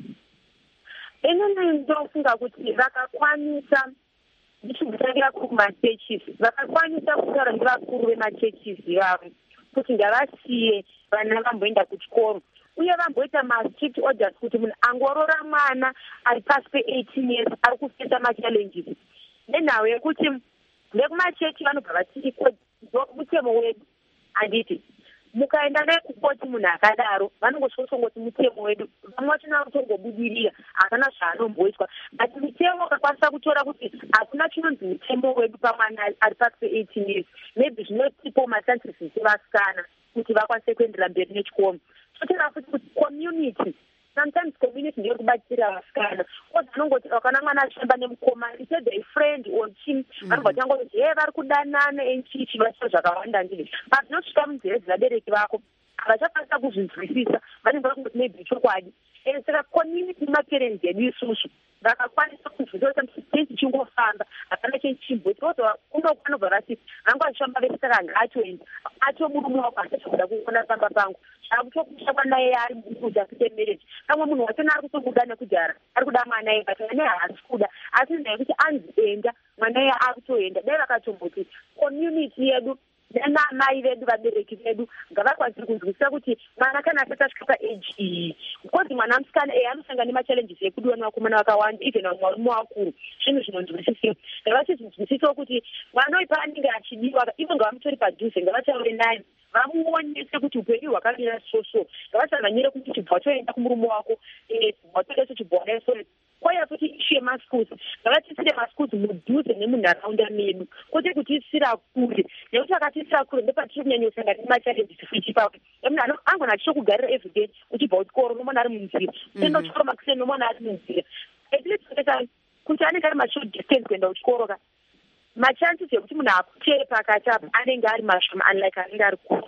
Inini ndofunga kuti vakakwanisa ndichitangira kumachurches vakakwanisa kutaura nevakuru vemachurches vavo kuti ngavasiye vana vamboenda kuchikoro uye vamboita ma-strict orders kuti munhu angorora mwana ari pasi pe-18 years ari kufesa machallenges nenhau yekuti vekumachechi vanobva vati mutemo wedu handiti mukaenda naye kukoti munhu akadaro vanongosvosongoti mutemo wedu vamwe vachona kutongobudirira hakana zvaanomboitwa but mitemo ukakwanisa kutora kuti hakuna chinonzi mutemo wedu pamwana ari pasi pe-18 years maybe zvinotipo machances sevasikana kuti vakwanise kuendera mberi nechikoro totera futi kuti community sometimes community ndiyo kubatsira vasikana kozi vanongoti kana mwana achifamba nemukoma instead a friend or chini vanobva tangoti vari kudanana enchichi vachiita zvakawanda ndizvi but zvinosvika munzeve dzevabereki vako havachakwanisa kuzvinzwisisa vanenge vakungoti maybe chokwadi and saka community nemaparents edu isusu vakakwanisa kunzwisisa kuti tenzi chingofamba hapana chechimbo kunobva vati vangu vachifamba vese saka ngaatoenda atomurume wako asachokuda kuona pamba pangu zvakutokushakwa naye ari mukuti afite marriage pamwe munhu wachona ari kutobuda nekuti ari kuda mwana iye but mwana iye haasi kuda asi nzaya yekuti anzi enda mwana iye ari kutoenda dai vakatomboti community yedu nanamai vedu vabereki vedu ngavakwanise kunzwisisa kuti mwana kana asati asvika paage iyi because mwana musikana anosangana nemachallenges ekuti vana vakomana vakawanda even vamwe varume vakuru zvinhu zvinonzwisisiwa ngavachizvinzwisisawo kuti mwana uyu paanenge achidiwa ivo ngavamutori padhuze ngavataure naye vamuonese kuti upenyu hwakamira so ngavasavhanyire kuti chibva watoenda kumurume wako watodeso chibva wadaisoo kwaya futi ishu yemaschools ngavatisire maschools mudhuze nemunharaunda medu kwete kutisira kure nekuti akatisira kure ndopatiri kunyanya kusangana nemachallenges futi ipapo munhu angona achichokugarira everyday uchibva kuchikoro nomwana ari munzira uchienda kuchikoro makuseni nomwana ari munzira atleast kuti anenge ari mashort distance kuenda kuchikoro ka machances ekuti munhu akutere pakati apa anenge ari mashoma unlike anenge ari kure.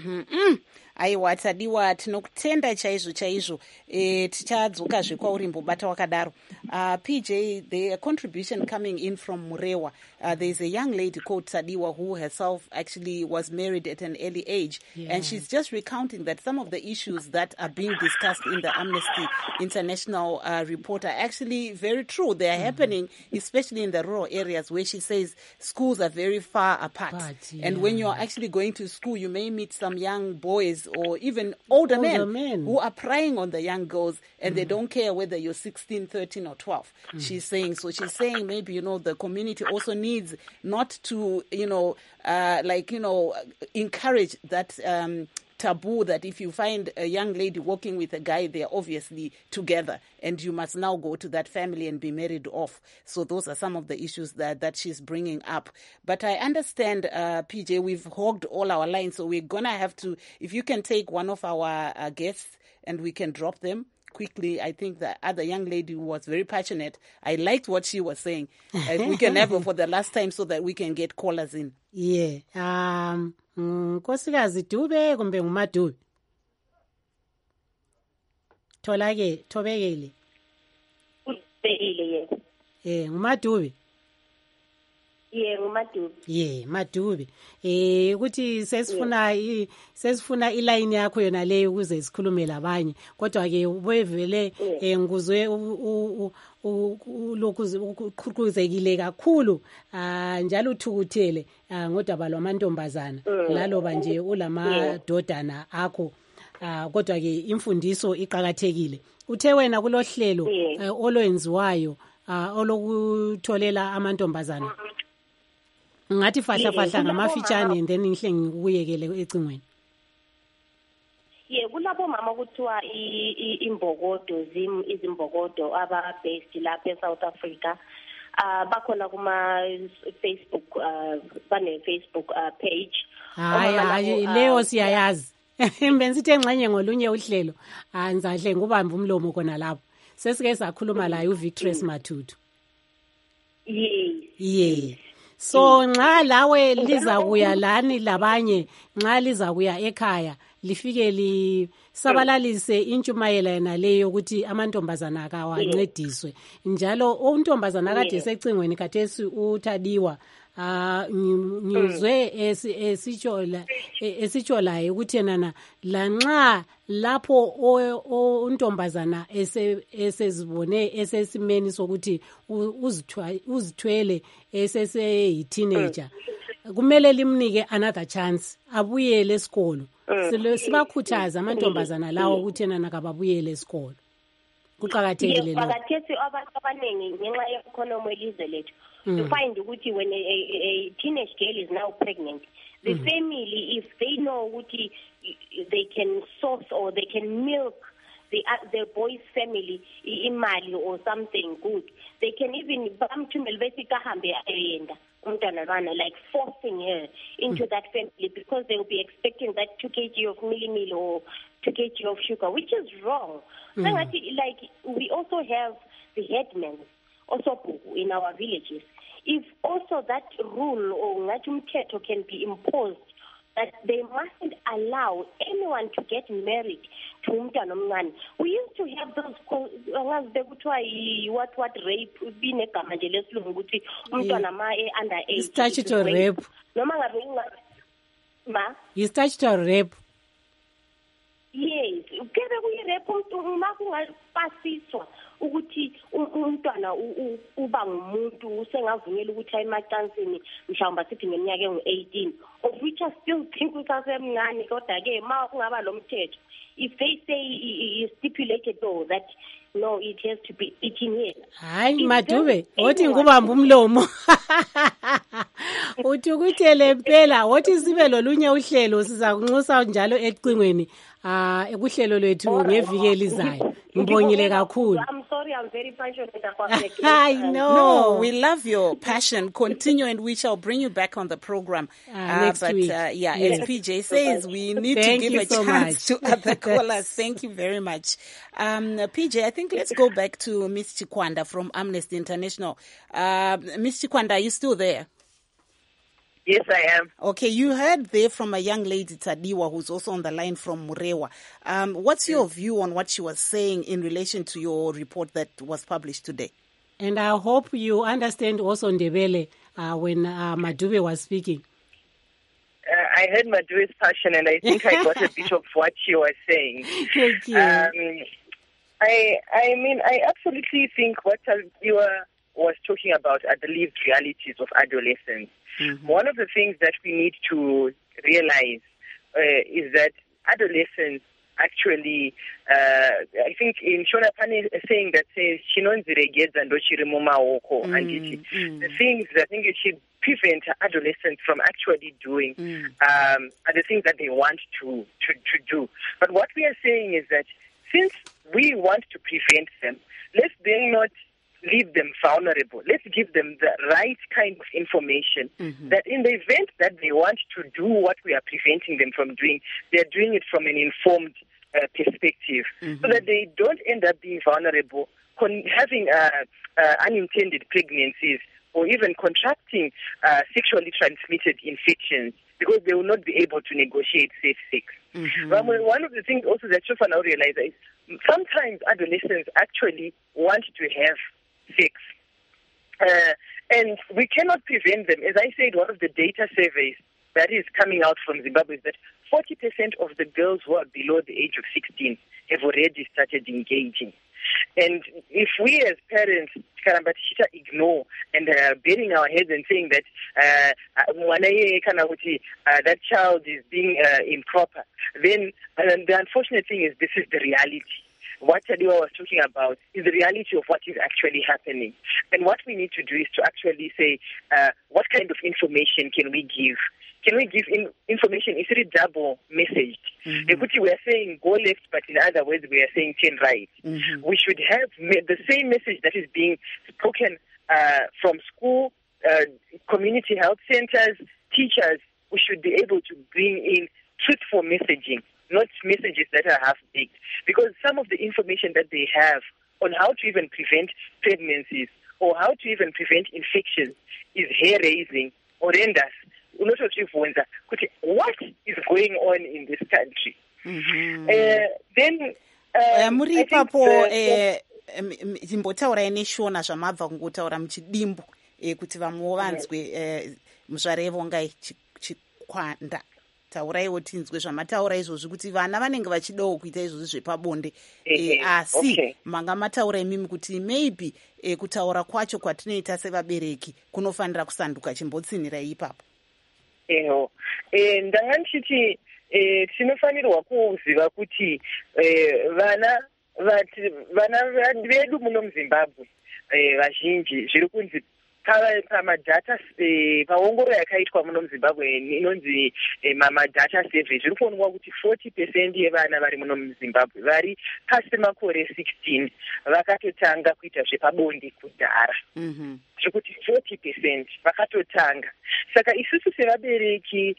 Aiwa tadiwa tinokutenda chaizvo tichadzokazve kwauri mbobata wakadaro. PJ, the contribution coming in from Murewa, there's a young lady called Tadiwa who herself actually was married at an early age, and she's just recounting that some of the issues that are being discussed in the Amnesty International report are actually very true. They are happening especially in the rural areas where she says schools are very far apart. And when you're actually going to school, you may meet some young boys or even older men who are preying on the young girls, and they don't care whether you're 16, 13 or 12. She's saying maybe the community also needs not to encourage that taboo that if you find a young lady walking with a guy, they're obviously together and you must now go to that family and be married off. So those are some of the issues that she's bringing up. But I understand, PJ, we've hogged all our lines, so we're going to have to, if you can take one of our guests and we can drop them quickly. I think the other young lady who was very passionate, I liked what she was saying. We can have her for the last time so that we can get callers in. Yeah. Nkosikazi Dube kumbe nguMadube? Tholake thobekele. Ubekile yes. nguMadube. nguMadube. Madube. Ukuthi sesifuna iline yakho yona leyo ukuze sikhulume labanye. Kodwa ke ubevele nguzwe ukuqhuzekile kakhulu njalo uthukuthele ngodaba lwamantombazana laloba nje ulamadodana akho kodwa ke imfundiso iqhakathekile. Uthe wena kulohlelo olwenziwayo olokutholela amantombazana ngathi fahla ngamafitshane and then ngihle ngikuyekele ecingweni. Kulabo mama kuthiwa imbokodo izimbokodo aba-based lapha eSouth Africa. Bakhona kuma-Facebook, bane-Facebook page. Hayi leyo siyayazi. Bensithe engxenye ngolunye uhlelo. Ngizahle ngubambe umlomo khona lapho. Sesike sakhuluma laye uVictress Matutu. Yes. So nxa lawe liza kuya lani labanye nxa liza kuya ekhaya lifike lisabalalise intshumayela yena leyo ukuthi amantombazana akawancediswe njalo untombazana kade secingweni khathesi uThadiwa ngizwe esitsho laye ukuthi yena lanxa lapho untombazana esezibone esesimeni sokuthi uzithwele eseseyiteenager kumele limnike another chance abuyele esikolo. Sibakhuthaza amantombazana lawo ukuthi yena kababuyele esikolo. Kuqakathekile lokho. Bakathethi abantu abaningi ngenxa ye-economy elizwe lethu. You find ukuthi when a teenage girl is now pregnant, the family, if they know ukuthi they can source or they can milk the boy's family imali or something good, they can even like forcing her into that family because they will be expecting that 2 kg of meal or 2 kg of sugar, which is wrong. Like we also have the headmen also in our villages. If also that rule or ngatumthetho can be imposed that they mustn't allow anyone to get married to umntwana omncane. We used to have those what rape binegama nje lesilungu ukuthi umntwana ma under age. Statutory rape. Noma ngabe Is statutory rape. Yes, kube kuyirape umuntu ma kungapasiswa ukuthi umntwana uba ngumuntu usengavunyela ukuthi ayemacansini mhlawumbe sithi ngeminyaka engu-18 of which I still think usasemncane kodwa ke ma kungaba lo mthetho if they say stipulated though that no it has to be 18 years. Hayi Madube othi ngubamba umlomo uthi ukuthele impela othi sibe lolunye uhlelo siza kunxusa njalo ecingweni ekuhlelo lwethu ngeviki elizayo. Ngibongile kakhulu. I'm sorry, I'm very passionate about the I know. No, we love your passion. Continue and we shall bring you back on the program next week. As PJ says, we need to give a chance to other callers. Thank you very much. PJ, I think let's go back to Ms. Chikwanda from Amnesty International. Ms. Chikwanda, are you still there? Yes, I am. Okay, you heard there from a young lady, Thadiwa, who's also on the line from Murewa. What's your view on what she was saying in relation to your report that was published today? And I hope you understand also Ndebele when Madube was speaking. I heard Madube's passion and I think I got a bit of what she was saying. Thank you. I mean, I absolutely think what Thadiwa was talking about are the lived realities of adolescence. Mm-hmm. One of the things that we need to realize is that adolescence actually, I think in Shona Pani is saying that says she knows the and the things that I think it should prevent adolescents from actually doing are the things that they want to do. But what we are saying is that since we want to prevent them, let's then not leave them vulnerable. Let's give them the right kind of information that in the event that they want to do what we are preventing them from doing, they're doing it from an informed perspective so that they don't end up being vulnerable, having unintended pregnancies or even contracting sexually transmitted infections because they will not be able to negotiate safe sex. One of the things also that Shofa now realizes is sometimes adolescents actually want to have sex. And we cannot prevent them. As I said, one of the data surveys that is coming out from Zimbabwe is that 40% of the girls who are below the age of 16 have already started engaging. And if we as parents ignore and burying our heads and saying that that child is being improper, then the unfortunate thing is this is the reality. what Tadiwa was talking about is the reality of what is actually happening. And what we need to do is to actually say, what kind of information can we give? Can we give information? Is it a double message? We are saying go left, but in other words, we are saying turn right. We should have the same message that is being spoken from school, community health centers, teachers. We should be able to bring in truthful messaging, not messages that are half-baked. Because some of the information that they have on how to even prevent pregnancies or how to even prevent infections is hair-raising, horrendous. What is going on in this country? Then muri ipapo timbotaurai neshona zvamabva kungotaura muchidimbu kuti vamwewo vanzwe muzvarevo ngai chikwanda. Tauraiwo tinzwe zvamataura izvozvi kuti vana vanenge vachidawo kuita izvozvi zvepabonde asi manga mataura imimi kuti maybe kutaura kwacho kwatinoita sevabereki kunofanira kusanduka. Chimbotsinirai ipapo. Ndanga ndichiti tinofanirwa kuziva kuti vana vedu muno muZimbabwe vazhinji zviri kunzi pamadata paongoro yakaitwa muno muZimbabwe inonzi mamadata survey zviri kuonekwa kuti 40% yevana vari muno muZimbabwe vari pasi makore 16 vakatotanga kuita zvepabonde kudhara. Zvekuti 40% vakatotanga. Saka isusu sevabereki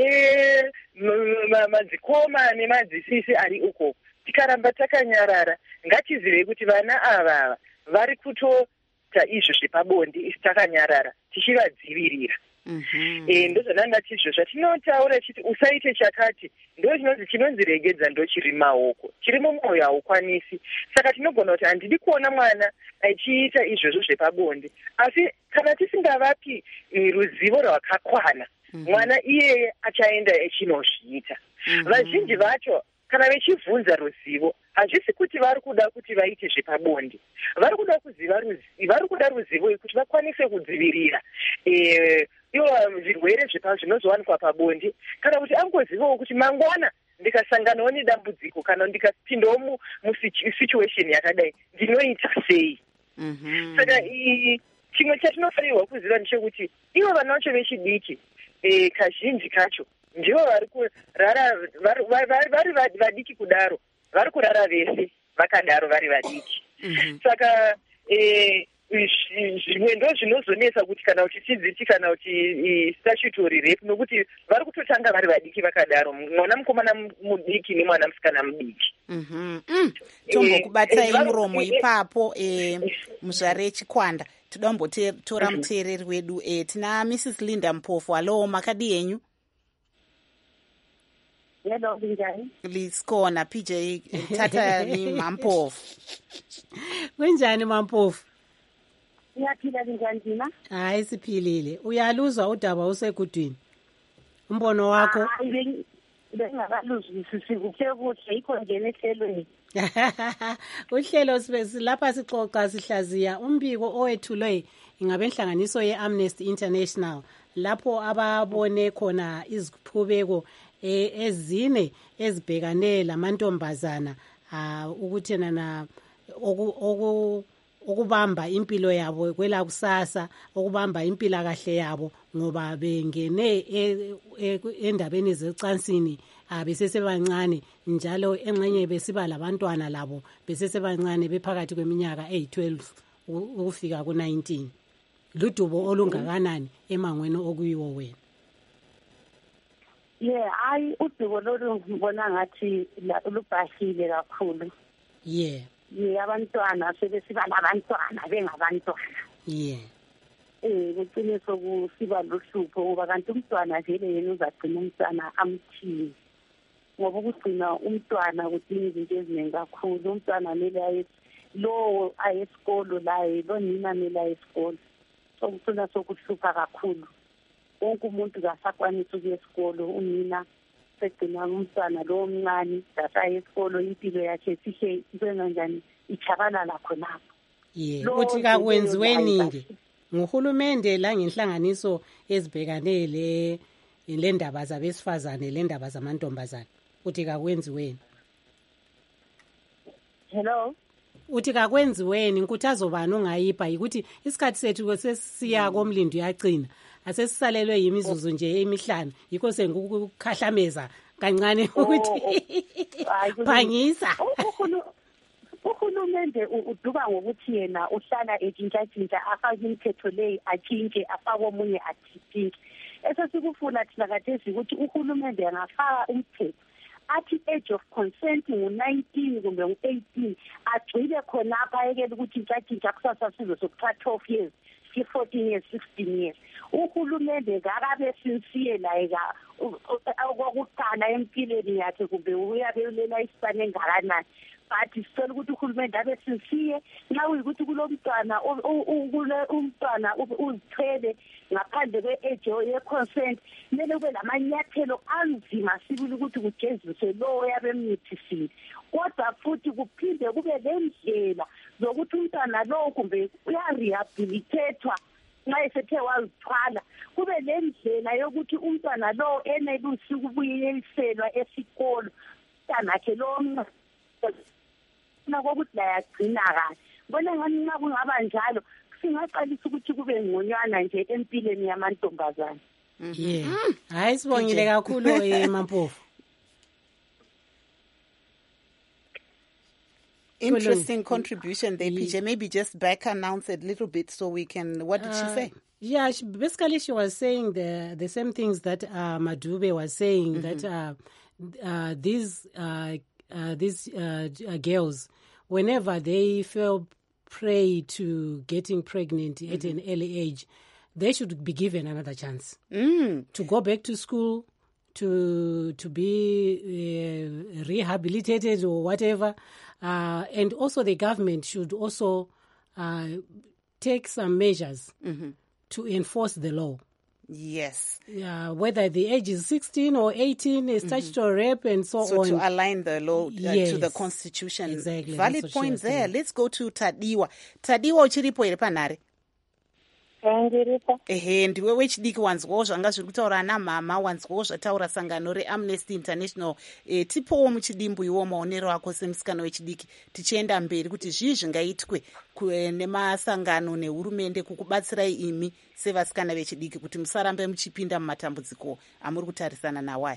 nemadzikoma nemadzisisi ari uko tikaramba takanyarara ngatizivei kuti vana ava vari kutoita izvo zvepabonde isi takanyarara tichivadzivirira. Ndozvanangati izvozvo tinotaura chiti usaite chakati chinonzi regedza ndo chiri maoko, chiri mumwoyo haukwanisi. Saka tinogona kuti handidi kuona mwana achiita izvozvo zvepabonde, asi kana tisingavapi ruzivo rwakakwana mwana iyeye achaenda echinozviita. Vazhinji vacho kana vechibvunza ruzivo hazvisi kuti vari kuda kuti vaite zvepabonde, vari kuda kuziva vari kuda ruzivo kuti vakwanise kudzivirira zvirwere zvinozowanikwa pabonde, kana kuti angozivawo kuti mangwana ndikasanganawo nedambudziko kana ndikapindawo musituation yakadai ndinoita sei. Saka chimwe chatinofanirwa kuziva ndechekuti ivo vana vacho vechidiki kazhinji kacho ndivo vari vadiki kudaro, vari kurara vese vakadaro vari vadiki. Saka zvimwe ndo zvinozonesa kuti kana uchichidziti kana uchi statutory rape nokuti vari kutotanga vari vadiki vakadaro, mwana mukomana mudiki nemwana musikana mudiki. Tombokubatai muromo ipapo muzvare chikwanda. Toda kumbotora muteereri wedu tina Mrs. Linda Mpofu. Halo, makadi yenyu? Hello, njani? Liskona PJ Tata ni Mampofu. Kunjani Mampofu? Ngiyaphila njani? Hayi siphilile. Uyaluzwa udaba usekudwini? Umbono wakho? Bengakaluzwisisi kuhle yikho ngene ehlelweni. Uhlelo lapha sixoxa sihlaziya umbiko owethulwe ingabenhlanganiso ye-Amnesty International lapho ababone khona iziqhubeko ezine ezibhekane lamantombazana ukuthi nana okubamba impilo yabo kwela kusasa, okubamba impilakahle yabo ngoba bengene endabeni zecansini besesebancane, njalo engxenye besiba labantwana labo besesebancane bephakathi kweminyaka eyi12 ukufika ku19. Ludubo olungakanani emangweni okuyiwo wena? Hayi udubo lolu ngibona ngathi lubhahile kakhulu. Abantwana sebesiba labantwana bengabantwana. Kucine sokusiba luhlupho ngoba kanti umntwana vele yena uzagcina umntwana amthini. Ngoba ukugcina umntwana kudinga izinto eziningi kakhulu. Umntwana mele lowo ayesikolo laye, lo nina mele ayesikolo. Sokucina sokuhlupha kakhulu. Wonke umuntu kasakwanisa ukuya esikolo, unina segcina umntwana lo omncane dasaye esikolo, impilo yakhe sihle ikwenza njani ichabalala khonapho. Uthi kakwenziweni-ke nguhulumende la ngenhlanganiso ezibhekane le ndaba zabesifazane le ndaba zamantombazane, uthi kakwenziweni? hello uthi kakwenziweni nkuthazo bani ongayipha yikuthi isikhathi sethu sesiya komlindo uyagcina asesisalelwe yimizuzu nje emihlanu yikho sengikukhahlameza kancane ukuthi phangisa. Uhulumende uduba ngokuthi yena uhlala etshintsha afake imithetho leyi atshintshe afake omunye atshintshe. Esesikufuna thina kathesi ukuthi uhulumende angafaka umthetho athi age of consent ngu-19 kumbe ngu-18 agcile khonapha ayekele ukuthi ntshintsha kusasa sizo sokuthiwa 12 years 14 years 16 years. Uhulumende ngakabe sincere like okokuqala empilweni yakhe kumbe uyabe ulela isibane engakanani. But sicela ukuthi uhulumende abe sincere nxa uyikuthi kulomntwana umntwana uzithwele ngaphandle kwe-age ye-consent kumele kube lamanyathelo anzima sibili ukuthi kugeziswe lowo yabe emnithisile. Kodwa futhi kuphinde kube lendlela zokuthi umntwana lowo kumbe uyarehabilitathwa nxa esethe wazithwala. Kube lendlela yokuthi umntwana lowo enelisi ukubuyeliselwa esikolo umntanakhe lowo kokuthi la yagcina kahle. Bona ngani nxa kungaba njalo singaqalisa ukuthi kube ngonywana nje empilweni yamantombazane. Hayi sibongile kakhulu Mampofu. Interesting contribution there, PJ. Maybe just back announce it a little bit so we can. What did she say? Yeah, basically she was saying the same things that Madube was saying, that these girls, whenever they fell prey to getting pregnant at an early age, they should be given another chance to go back to school, to be rehabilitated or whatever. And also the government should also take some measures to enforce the law. Yes. Whether the age is 16 or 18, is statutory rape and so on. So to align the law to the constitution. Exactly. Valid point there. Let's go to Tadiwa. Tadiwa uchiripo ere panare? Ndiwe wechidiki wanzwawo zvanga zviri kutaura ana mama, wanzwawo zvataura sangano reAmnesty International. Tipowo muchidimbu iwo maonero ako semusikana wechidiki tichienda mberi kuti zvii zvingaitwe nemasangano nehurumende kukubatsirai imi sevasikana vechidiki kuti musarambe muchipinda mumatambudziko amuri kutarisana nawo.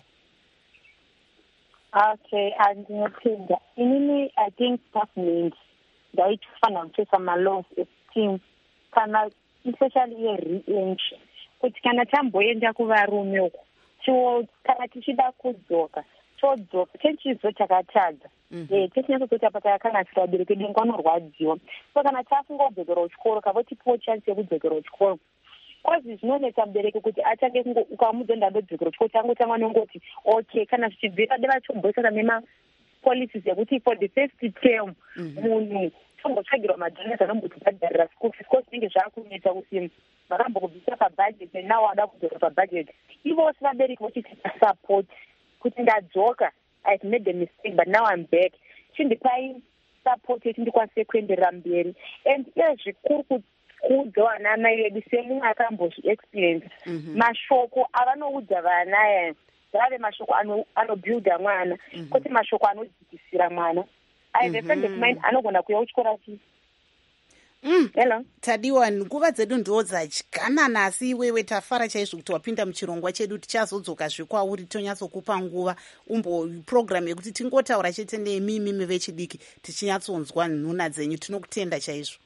Okay, andinopinda inini I think government ngaitofana kuchesa malaws esteam kana especially ye-re-entry kuti kana tamboenda kuvarume uko kana tichida kudzoka todzoka techizo takatadza techinyatsodzoka patakakanatsira vabereki vedu vanorwadziwa. So kana tafunga kudzokera kuchikoro kavotipiwo chance yekudzokera kuchikoro kozi zvinonetsa mubereki kuti achange ukamudza ndadodzokera kuchikoro tangotanga nongoti okay kana zvichibvira deva chomboisana nemapolicies yekuti for the first term munhu tombotsvagirwa madhonesi anombotibhadharira school fees kozi zvinenge zvaakunetsa kuti vakambokubvisa pabudget nawo wada kudzokera pabudget. Ivo sevabereki vochitita support kuti ndadzoka I've made a mistake but now I'm back. Chindipai support yeti ndikwanise kuenderera mberi. And iye zvikuru kuudza vana mai vedu semunhu akambozvi-experience mashoko avanoudza vana ngave mashoko anobuilda mwana kwete mashoko anodzidzisira mwana. I have a friend of mine anogona kuuya kuchikora chi. Hello. Tadiwa, nguva dzedu ndo dzadyanana asi iwewe tafara chaizvo kuti wapinda muchirongwa chedu tichazodzoka zvikwauri tonyatsokupa nguva program yekuti tingotaura chete nemimi vechidiki tichinyatsonzwa nhuna dzenyu. Tinokutenda chaizvo.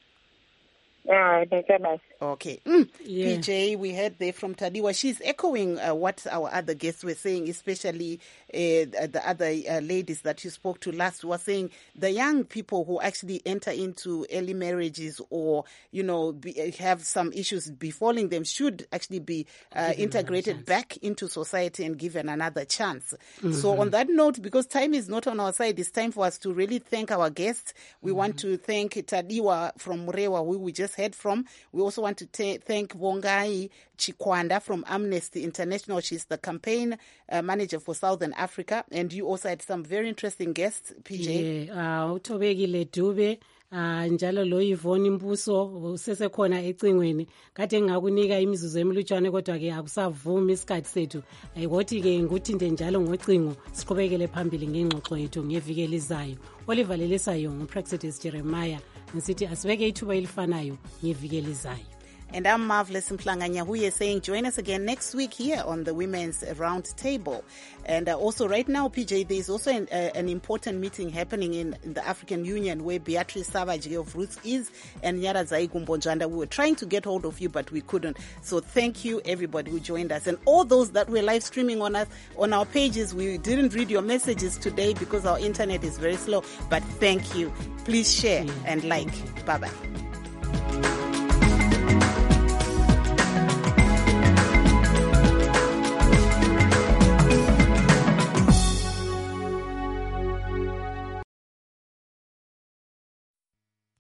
Okay. Yeah. PJ, we heard there from Tadiwa. She's echoing what our other guests were saying, especially the other ladies that you spoke to last were saying the young people who actually enter into early marriages or, have some issues befalling them should actually be integrated back into society and given another chance. So on that note, because time is not on our side, it's time for us to really thank our guests. We want to thank Tadiwa from Murewa, who we just heard from. We also want to thank Vongai Chikwanda from Amnesty International. She's the campaign manager for Southern Africa. And you also had some very interesting guests, PJ. Utobegile Dube, njalo lo Yvonne Mbuso usesekhona ecingweni kade ngakunika imizuzu emilutshwane kodwa-ke akusavumi isikhathi sethu wothi-ke nguthinte njalo ngocingo siqhubekele phambili ngengxoxo yethu ngeviki elizayo. Oliver Lelisayo nguPraxidis Jeremiah ngisithi asibeke ithuba elifanayo ngeviki elizayo. And I'm Marvelous Mhlanganya Huye saying join us again next week here on the Women's Round Table. And also right now, PJ, there's also an important meeting happening in the African Union where Beatrice Savage of Roots is and Nyaradzayi Gumbonjanda. We were trying to get hold of you, but we couldn't. So thank you, everybody who joined us. And all those that were live streaming on us on our pages, we didn't read your messages today because our internet is very slow. But thank you. Please share and like. Bye-bye.